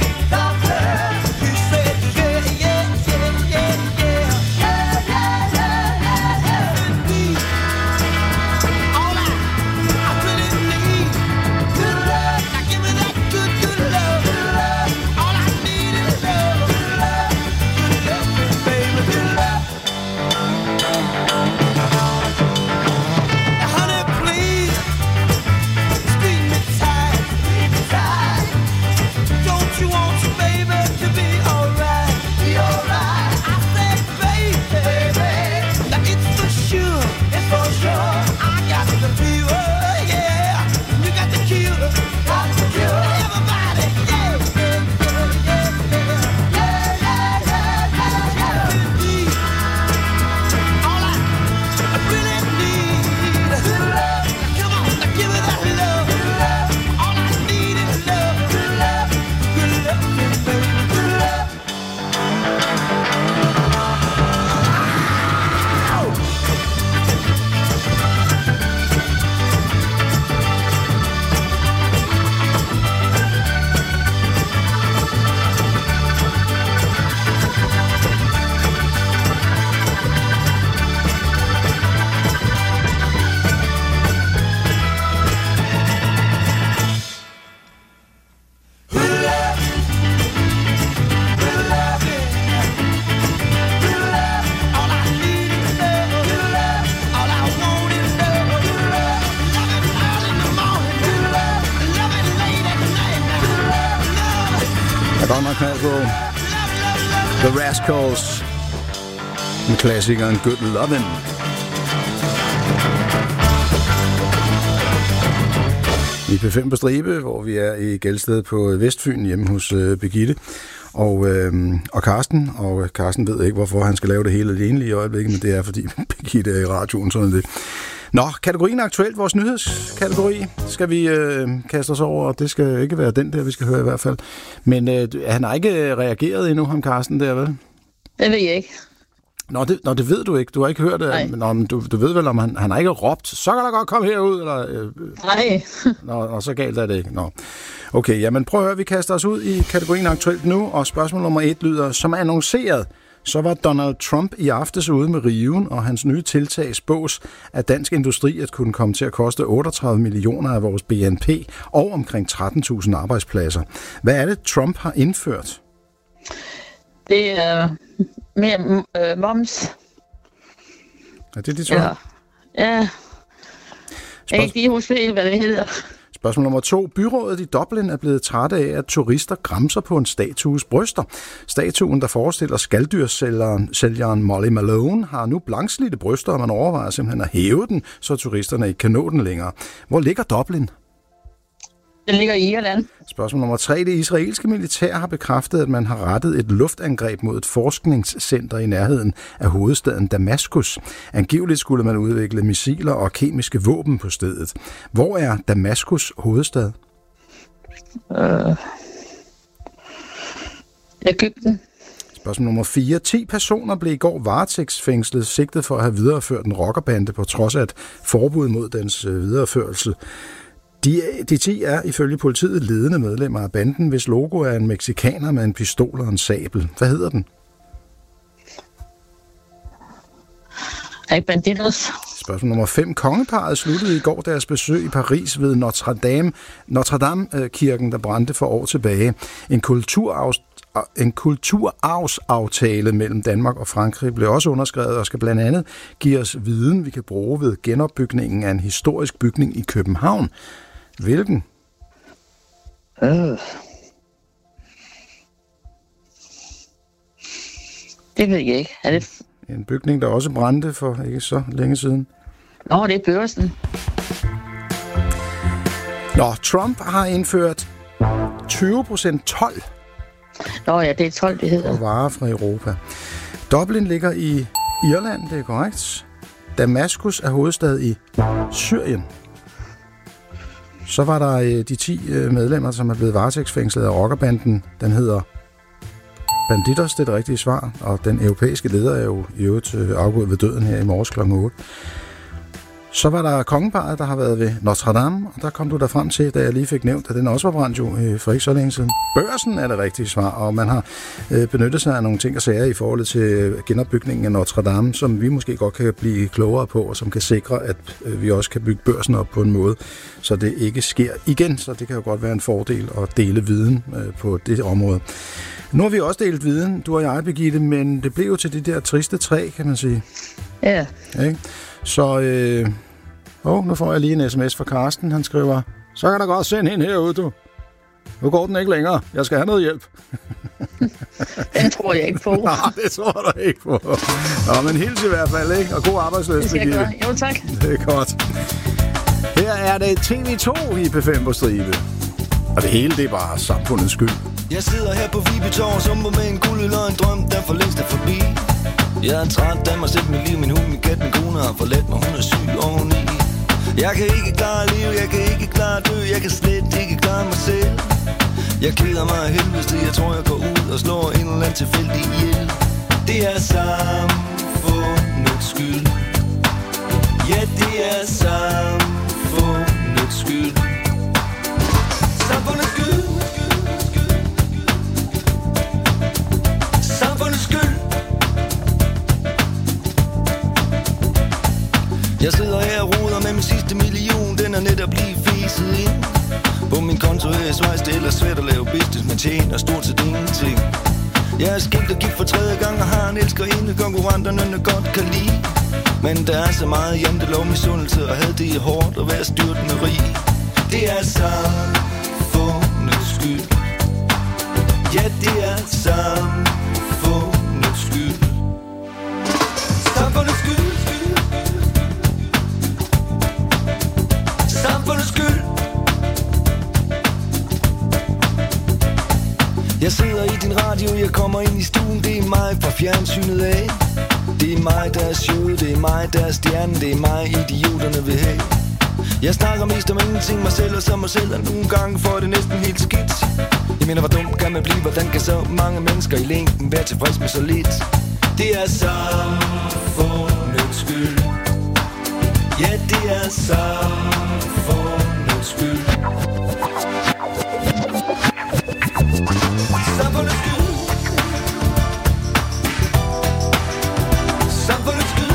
godt nok knald på. The Rascals med klassikeren Good Lovin'. I P fem på stribe, hvor vi er i Gelsted på Vestfyn hjemme hos øh, Birgitte og, øh, og Carsten. Og Carsten ved ikke, hvorfor han skal lave det hele alene lige i øjeblikket, men det er, fordi Birgitte er i radioen, sådan det. Nå, kategorien er aktuelt, vores nyhedskategori, skal vi øh, kaste os over, og det skal ikke være den der, vi skal høre i hvert fald. Men øh, han har ikke reageret endnu, ham Carsten der, vel? Det ved jeg ikke. Nå det, nå, det ved du ikke. Du har ikke hørt det. Nå, men du, du ved vel, om han, han har ikke råbt, så kan der godt komme herud, eller... Øh, Nej. Nå, nå, så galt er det ikke. Nå. Okay, jamen prøv at høre, vi kaster os ud i kategorien aktuelt nu, og spørgsmål nummer et lyder, som annonceret, så var Donald Trump i aftes ude med riven, og hans nye tiltag spås af dansk industri at kunne komme til at koste otteogtredive millioner af vores B N P og omkring tretten tusind arbejdspladser. Hvad er det, Trump har indført? Det er mere øh, moms. Er det dit svar? Ja. ja. Jeg kan ikke lige huske, hvad det hedder. Spørgsmål nummer to. Byrådet i Dublin er blevet træt af, at turister gramser på en statues bryster. Statuen, der forestiller skaldyrsælgeren sælgeren Molly Malone, har nu blankslidte bryster, og man overvejer simpelthen at hæve den, så turisterne ikke kan nå den længere. Hvor ligger Dublin? Det ligger i Irland. Spørgsmål nummer tre. Det israelske militær har bekræftet, at man har rettet et luftangreb mod et forskningscenter i nærheden af hovedstaden Damaskus. Angiveligt skulle man udvikle missiler og kemiske våben på stedet. Hvor er Damaskus hovedstad? Øh... Egypten. Spørgsmål nummer fire. ti personer blev i går varetægtsfængslet, sigtet for at have videreført en rockerbande på trods af et forbud mod dens videreførelse. De, de ti er ifølge politiet ledende medlemmer af banden, hvis logo er en meksikaner med en pistol og en sabel. Hvad hedder den? Er ikke Bandidos? Spørgsmål nummer fem. Kongeparret sluttede i går deres besøg i Paris ved Notre Dame, Notre Dame-kirken, der brændte for år tilbage. En kulturarvs En kulturarvsaftale mellem Danmark og Frankrig blev også underskrevet og skal blandt andet give os viden, vi kan bruge ved genopbygningen af en historisk bygning i København. Hvilken? Øh. Det ved jeg ikke. Er det... En bygning, der også brændte for ikke så længe siden. Nå, det er Børsen. Nå, Trump har indført tyve procent told. Nå ja, det er tolv, det hedder. Og varer fra Europa. Dublin ligger i Irland, det er korrekt. Damaskus er hovedstad i Syrien. Så var der de ti medlemmer, som er blevet varetægtsfængslet af rockerbanden. Den hedder Bandidos, det er det rigtige svar. Og den europæiske leder er jo i øvrigt afgået ved døden her i morges klokken otte. Så var der kongeparret, der har været ved Notre Dame, og der kom du der frem til, da jeg lige fik nævnt, at den også var brændt jo øh, for ikke så længe siden. Børsen er det rigtige svar, og man har øh, benyttet sig af nogle ting og sager i forhold til genopbygningen af Notre Dame, som vi måske godt kan blive klogere på, og som kan sikre, at øh, vi også kan bygge børsen op på en måde, så det ikke sker igen. Så det kan jo godt være en fordel at dele viden øh, på det område. Nu har vi også delt viden, du og jeg, Birgitte, men det blev jo til det der triste træ, kan man sige. Ja. Okay? Så, øh, åh, nu får jeg lige en sms fra Karsten. Han skriver, så kan der godt sende hende herude, du. Nu går den ikke længere. Jeg skal have noget hjælp. Den tror jeg ikke på. Nej, det tror du ikke på. Nå, men hils i hvert fald, ikke? Og god arbejdsløs, Birgitte. Det skal jeg gøre. Jo, tak. Det er godt. Her er det T V to i P fem på stribe. Og det hele, det er bare samfundets skyld. Jeg sidder her på Vibetorv, sumper med en kuldel og en drøm, der for længst er forbi. Jeg er træt af mig selv, mit liv, min hund, min kat, min kone har forladt mig, hun er syg oveni. Jeg kan ikke klare liv, jeg kan ikke klare dø, jeg kan slet ikke klare mig selv. Jeg keder mig af helvede, jeg tror jeg går ud og slår en eller anden tilfældig ihjel. Det er samfundets skyld. Ja, det er samfundets skyld. Samfundets skyld. Samfundets skyld. Jeg sidder her og roder med min sidste million, den er netop lige fiset ind. På min konto er jeg svejst, det er ellers svært at lave business, men tjener stort set ingenting. Jeg er skilt og gift for tredje gang og har en elskerinde, konkurrenterne godt kan lide. Men der er så meget jantelov, misundelse og had, det er hårdt at være styrtende rig. Det er samfundets skyld. Ja, det er samfundets skyld. Samfundets skyld. Samfundets skyld. Jeg sidder i din radio, jeg kommer ind i stuen, det er mig fra fjernsynet af. Det er mig, der er showet, det er mig, der er stjernen, det er mig, idioterne vil have. Jeg snakker mest om ingenting, mig selv og så mig selv, og nogle gange får det næsten helt skidt. Jeg mener, hvor dum kan man blive, hvordan kan så mange mennesker i længden være tilfreds med så lidt? Det er samfundets skyld. Ja, det er samfundets skyld. Samfundets skyld. Samfundets skyld.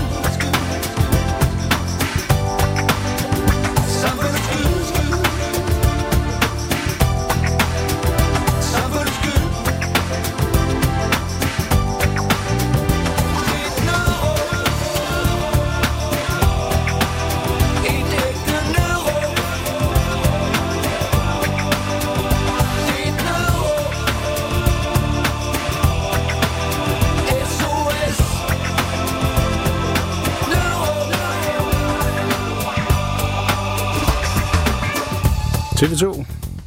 Samfundets skyld. Samfundets skyld. T V to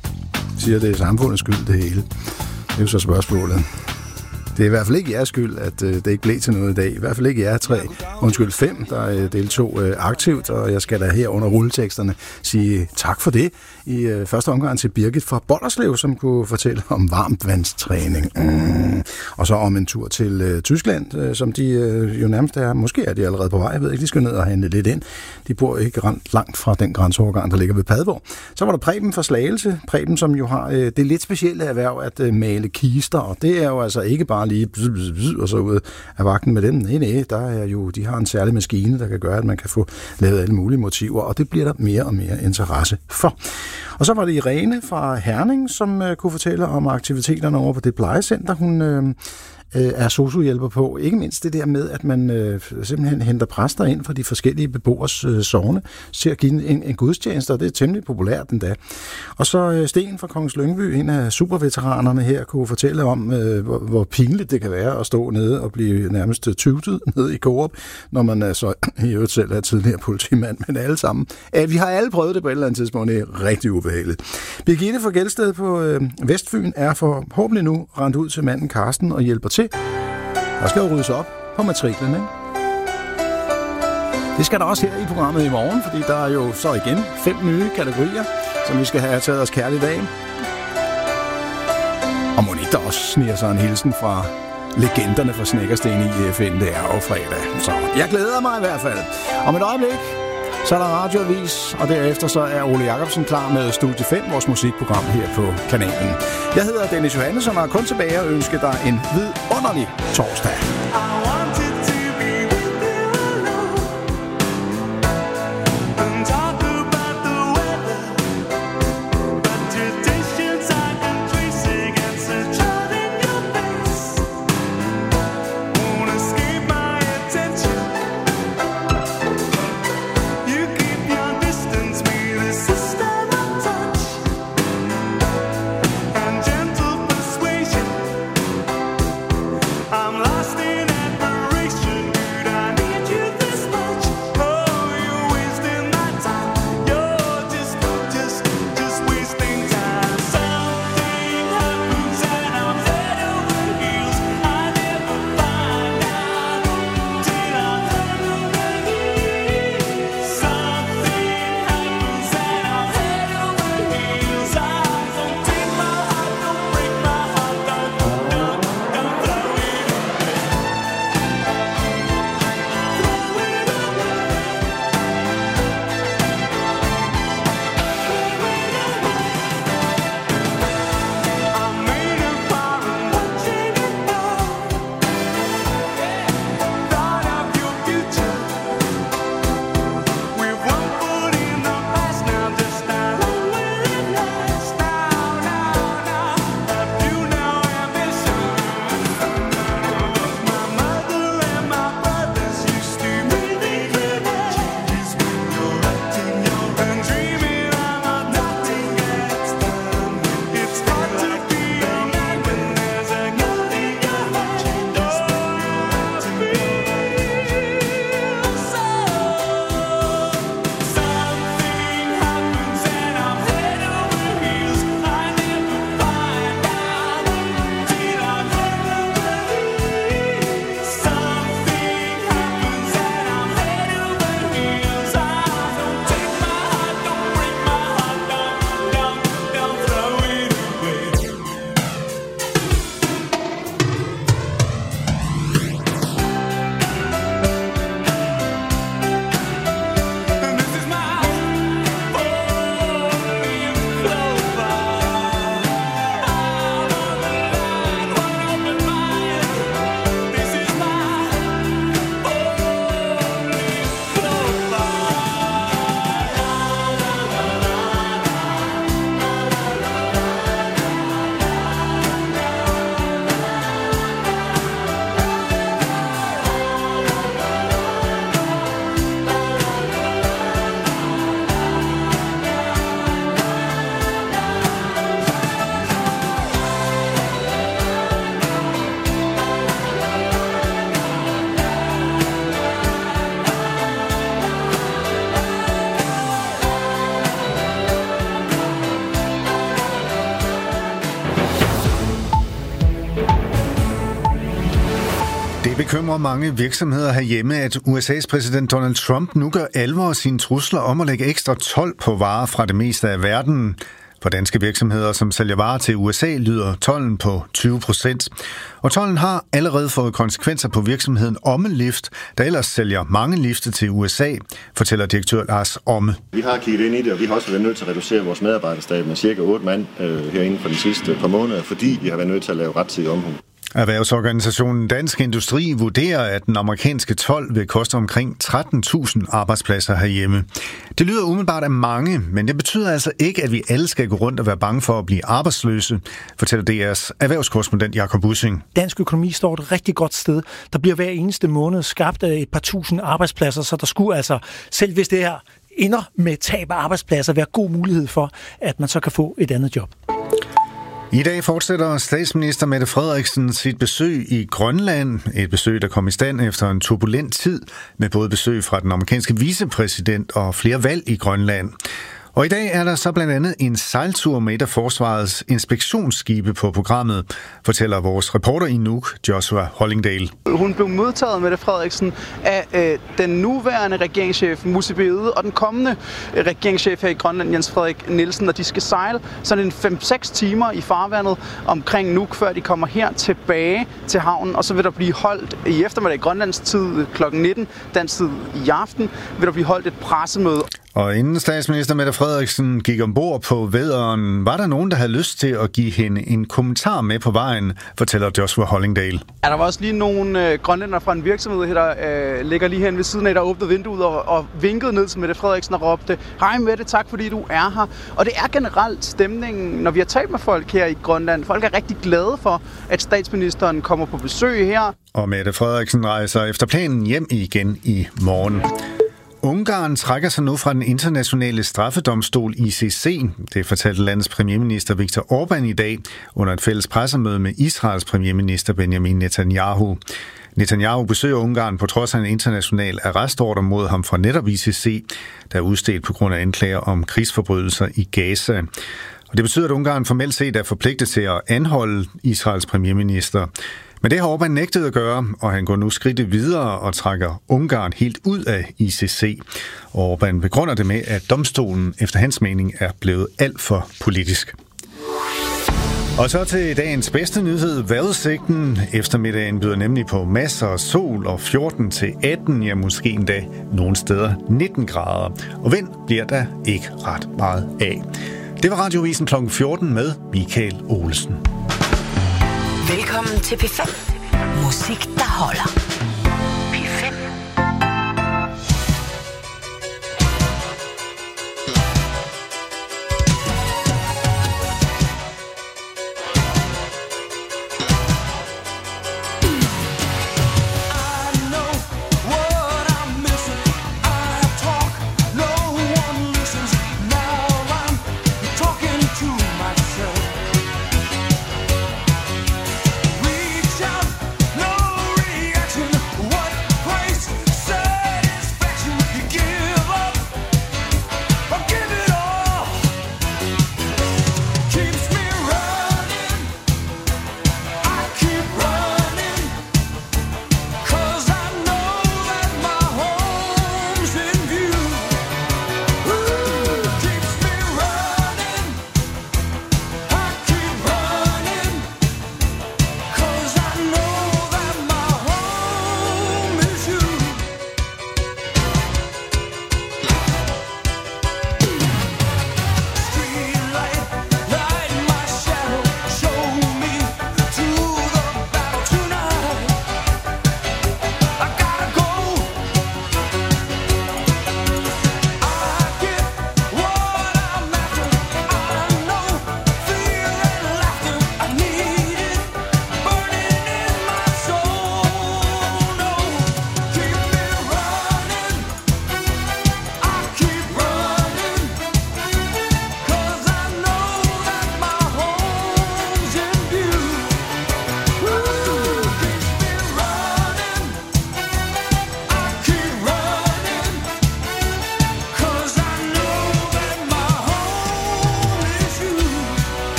siger, at det er samfundets skyld, det hele. Det er jo så spørgsmålet. Det er i hvert fald ikke jeres skyld, at øh, det ikke blev til noget i dag. I hvert fald ikke jer tre, undskyld fem, der øh, deltog øh, aktivt, og jeg skal da her under rulleteksterne sige tak for det. I øh, første omgang til Birgit fra Bolderslev, som kunne fortælle om varmtvandstræning. Mm. Og så om en tur til øh, Tyskland, øh, som de øh, jo nærmest er, måske er de allerede på vej, jeg ved ikke, de skal ned og handle lidt ind. De bor ikke langt fra den grænseovergang, der ligger ved Padborg. Så var der Preben fra Slagelse, Preben, som jo har øh, det lidt specielle erhverv at øh, male kister, og det er jo altså ikke bare lige bzz, bzz, bzz, og så ud af vagten med dem. Nej, nej, der er jo, de har en særlig maskine, der kan gøre, at man kan få lavet alle mulige motiver, og det bliver der mere og mere interesse for. Og så var det Irene fra Herning, som øh, kunne fortælle om aktiviteterne over på det plejecenter, hun øh, er sosu-hjælper på. Ikke mindst det der med, at man øh, simpelthen henter præster ind fra de forskellige beboers øh, sogne til at give en, en gudstjeneste, og det er temmelig populært endda. Og så øh, Sten fra Kongens Lyngby, en af superveteranerne her, kunne fortælle om, øh, hvor, hvor pinligt det kan være at stå nede og blive nærmest tyvtet nede i Coop, når man er så i øvrigt selv er tidligere politimand, men alle sammen. Øh, vi har alle prøvet det på et eller andet tidspunkt, det er rigtig ubehageligt. Birgitte fra Gelsted på øh, Vestfyn er forhåbentlig nu rendt ud til manden Karsten og hjælper til. Der skal jo ryddes op på matriklen, ikke? Det skal der også her i programmet i morgen, fordi der er jo så igen fem nye kategorier, som vi skal have taget os kærligt af. Og må ikke der også sniger sig en hilsen fra legenderne fra Snekkersten i F N, det er jo fredag. Så jeg glæder mig i hvert fald. Om et øjeblik, så er der radioavis, og derefter så er Ole Jacobsen klar med Studie fem, vores musikprogram her på kanalen. Jeg hedder Dennis Johannesson, og er kun tilbage at ønske dig en vidunderlig torsdag. I'm lost in that bekymrer mange virksomheder herhjemme, at U S A's præsident Donald Trump nu gør alvor af sine trusler om at lægge ekstra told på varer fra det meste af verden. For danske virksomheder, som sælger varer til U S A, lyder tolden på tyve procent. Og tolden har allerede fået konsekvenser på virksomheden Omme Lift, der ellers sælger mange lifte til U S A, fortæller direktør Lars Omme. Vi har kigget ind i det, og vi har også været nødt til at reducere vores medarbejderstab med cirka otte mand øh, herinde for de sidste par måneder, fordi vi har været nødt til at lave rettidig omhu. Erhvervsorganisationen Dansk Industri vurderer, at den amerikanske told vil koste omkring tretten tusind arbejdspladser herhjemme. Det lyder umiddelbart af mange, men det betyder altså ikke, at vi alle skal gå rundt og være bange for at blive arbejdsløse, fortæller D R's erhvervskorrespondent Jakob Bussing. Dansk økonomi står et rigtig godt sted. Der bliver hver eneste måned skabt et par tusind arbejdspladser, så der skulle altså, selv hvis det her ender med tab af arbejdspladser, være god mulighed for, at man så kan få et andet job. I dag fortsætter statsminister Mette Frederiksen sit besøg i Grønland. Et besøg, der kom i stand efter en turbulent tid med både besøg fra den amerikanske vicepræsident og flere valg i Grønland. Og i dag er der så blandt andet en sejltur med et af forsvarets inspektionsskibe på programmet, fortæller vores reporter i Nuuk, Joshua Hollingdale. Hun blev modtaget, Mette Frederiksen, af øh, den nuværende regeringschef Musse Bede og den kommende øh, regeringschef her i Grønland, Jens Frederik Nielsen, og de skal sejle sådan en fem seks timer i farvandet omkring Nuuk, før de kommer her tilbage til havnen, og så vil der blive holdt i eftermiddag i Grønlands tid klokken nitten, dansk tid i aften, vil der blive holdt et pressemøde. Og inden statsminister Mette Frederiksen gik ombord på vædderen, var der nogen, der havde lyst til at give hende en kommentar med på vejen, fortæller Joshua Hollingdale. Ja, der var også lige nogle øh, grønlænder fra en virksomhed her, der øh, ligger lige hen ved siden af, der åbnede vinduet og, og vinkede ned til Mette Frederiksen og råbte, hej Mette, tak fordi du er her. Og det er generelt stemningen, når vi har talt med folk her i Grønland. Folk er rigtig glade for, at statsministeren kommer på besøg her. Og Mette Frederiksen rejser efter planen hjem igen i morgen. Ungarn trækker sig nu fra den internationale straffedomstol I C C. Det fortalte landets premierminister Viktor Orbán i dag under et fælles pressemøde med Israels premierminister Benjamin Netanyahu. Netanyahu besøger Ungarn på trods af en international arrestordre mod ham fra netop I C C, der er udstedt på grund af anklager om krigsforbrydelser i Gaza. Og det betyder, at Ungarn formelt set er forpligtet til at anholde Israels premierminister. Men det har Orbán nægtet at gøre, og han går nu skridtet videre og trækker Ungarn helt ud af I C C. Og Orbán begrunder det med, at domstolen efter hans mening er blevet alt for politisk. Og så til dagens bedste nyhed, vejrudsigten. Eftermiddagen byder nemlig på masser af sol og fjorten til atten, ja måske endda nogle steder nitten grader. Og vind bliver der ikke ret meget af. Det var Radiovisen klokken fjorten med Michael Olsen. Velkommen til P fem. Musik, der holder. P fem. Reach out, no reaction.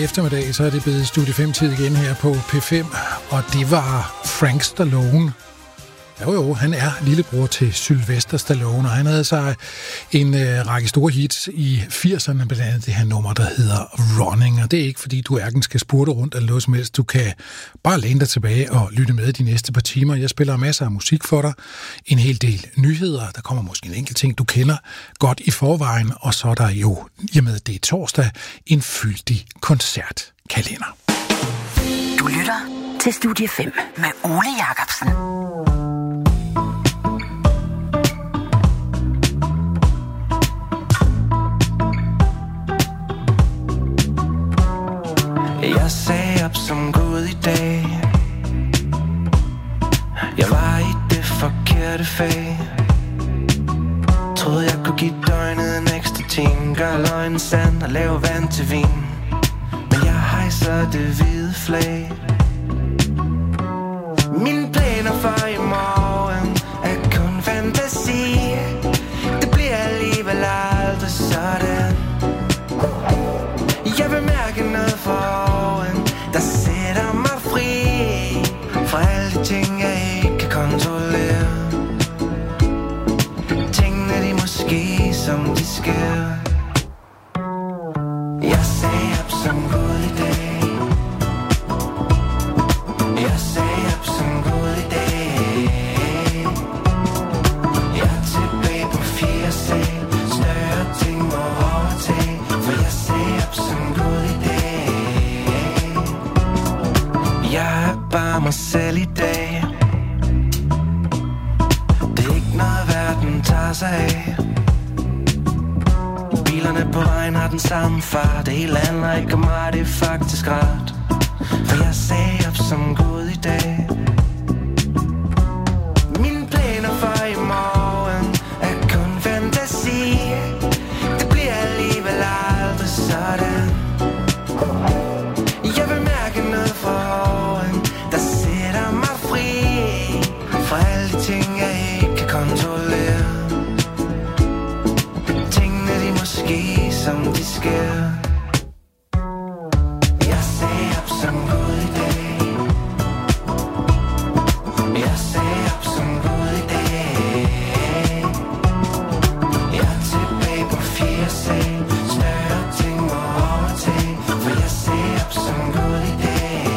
eftermiddag, så er det blevet Studie fem-tid igen her på P fem, og det var Frank Stallone. Jo jo, han er lillebror til Sylvester Stallone, og han havde sig en øh, række store hits i firserne, blandt andet det her nummer, der hedder Running, og det er ikke fordi du hverken skal spurte rundt eller noget som helst. Du kan bare læne dig tilbage og lytte med de næste par timer. Jeg spiller masser af musik for dig, en hel del nyheder, der kommer måske en enkelt ting, du kender godt i forvejen, og så er der jo, i og med det er torsdag, en fyldig koncertkalender. Du lytter til Studie fem med Ole Jacobsen. Jeg sagde op som Gud i dag. Jeg var i det forkerte fag. Troede jeg kunne give døgnet en ekstra time, gør løgnen sand og lave vand til vin. Men jeg hejser det hvide flag. Mine planer for i morgen er kun fantasi. Det bliver alligevel aldrig sådan. Jeg vil mærke noget for oven, der sætter mig fri fra alle de ting, jeg ikke kan kontrollere. Tingene de må ske, som de sker. Jeg sagde op som Gud i dag. Jeg sagde op som Gud i dag. Jeg er tilbage på fire sal. Større ting må overtage, for jeg sagde op som Gud i dag. Jeg er bare mig selv i dag. Det er ikke noget verden tager sig af. Bilerne på vejen har den samme fart. Det hele handler ikke om mig, det er faktisk rart. For jeg sagde op som Gud i dag. Mine planer for i morgen er kun fantasi. Det bliver alligevel aldrig sådan. Jeg vil mærke noget for oven, der sætter mig fri fra alle de ting, jeg ikke kan kontrollere. Tingene de må ske, som de sker. Jeg sagde op som Gud i dag. Jeg sagde op som Gud i dag. Jeg er tilbage på fire sal. Større ting må overtage, for jeg sagde op som Gud i dag.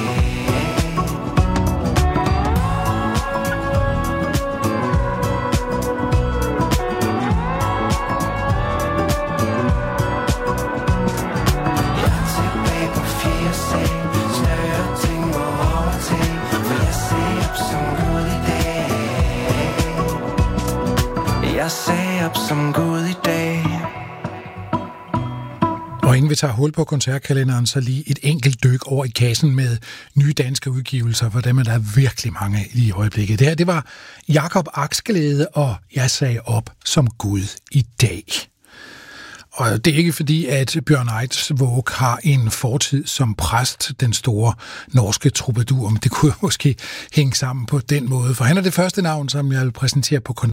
Jeg er tilbage på fire sal. Større ting må overtage, for jeg sagde op som Gud i dag. Jeg sagde op som Gud i dag. Og inden vi tager hul på koncertkalenderen, så lige et enkelt dyk over i kassen med nye danske udgivelser, for dem er der virkelig mange af i øjeblikket. Det her, det var Jakob Aksglæde, og jeg sagde op som Gud i dag. Og det er ikke fordi, at Bjørn Eidsvåg har en fortid som præst, den store norske troubadour, men det kunne måske hænge sammen på den måde, for han er det første navn, som jeg vil præsentere på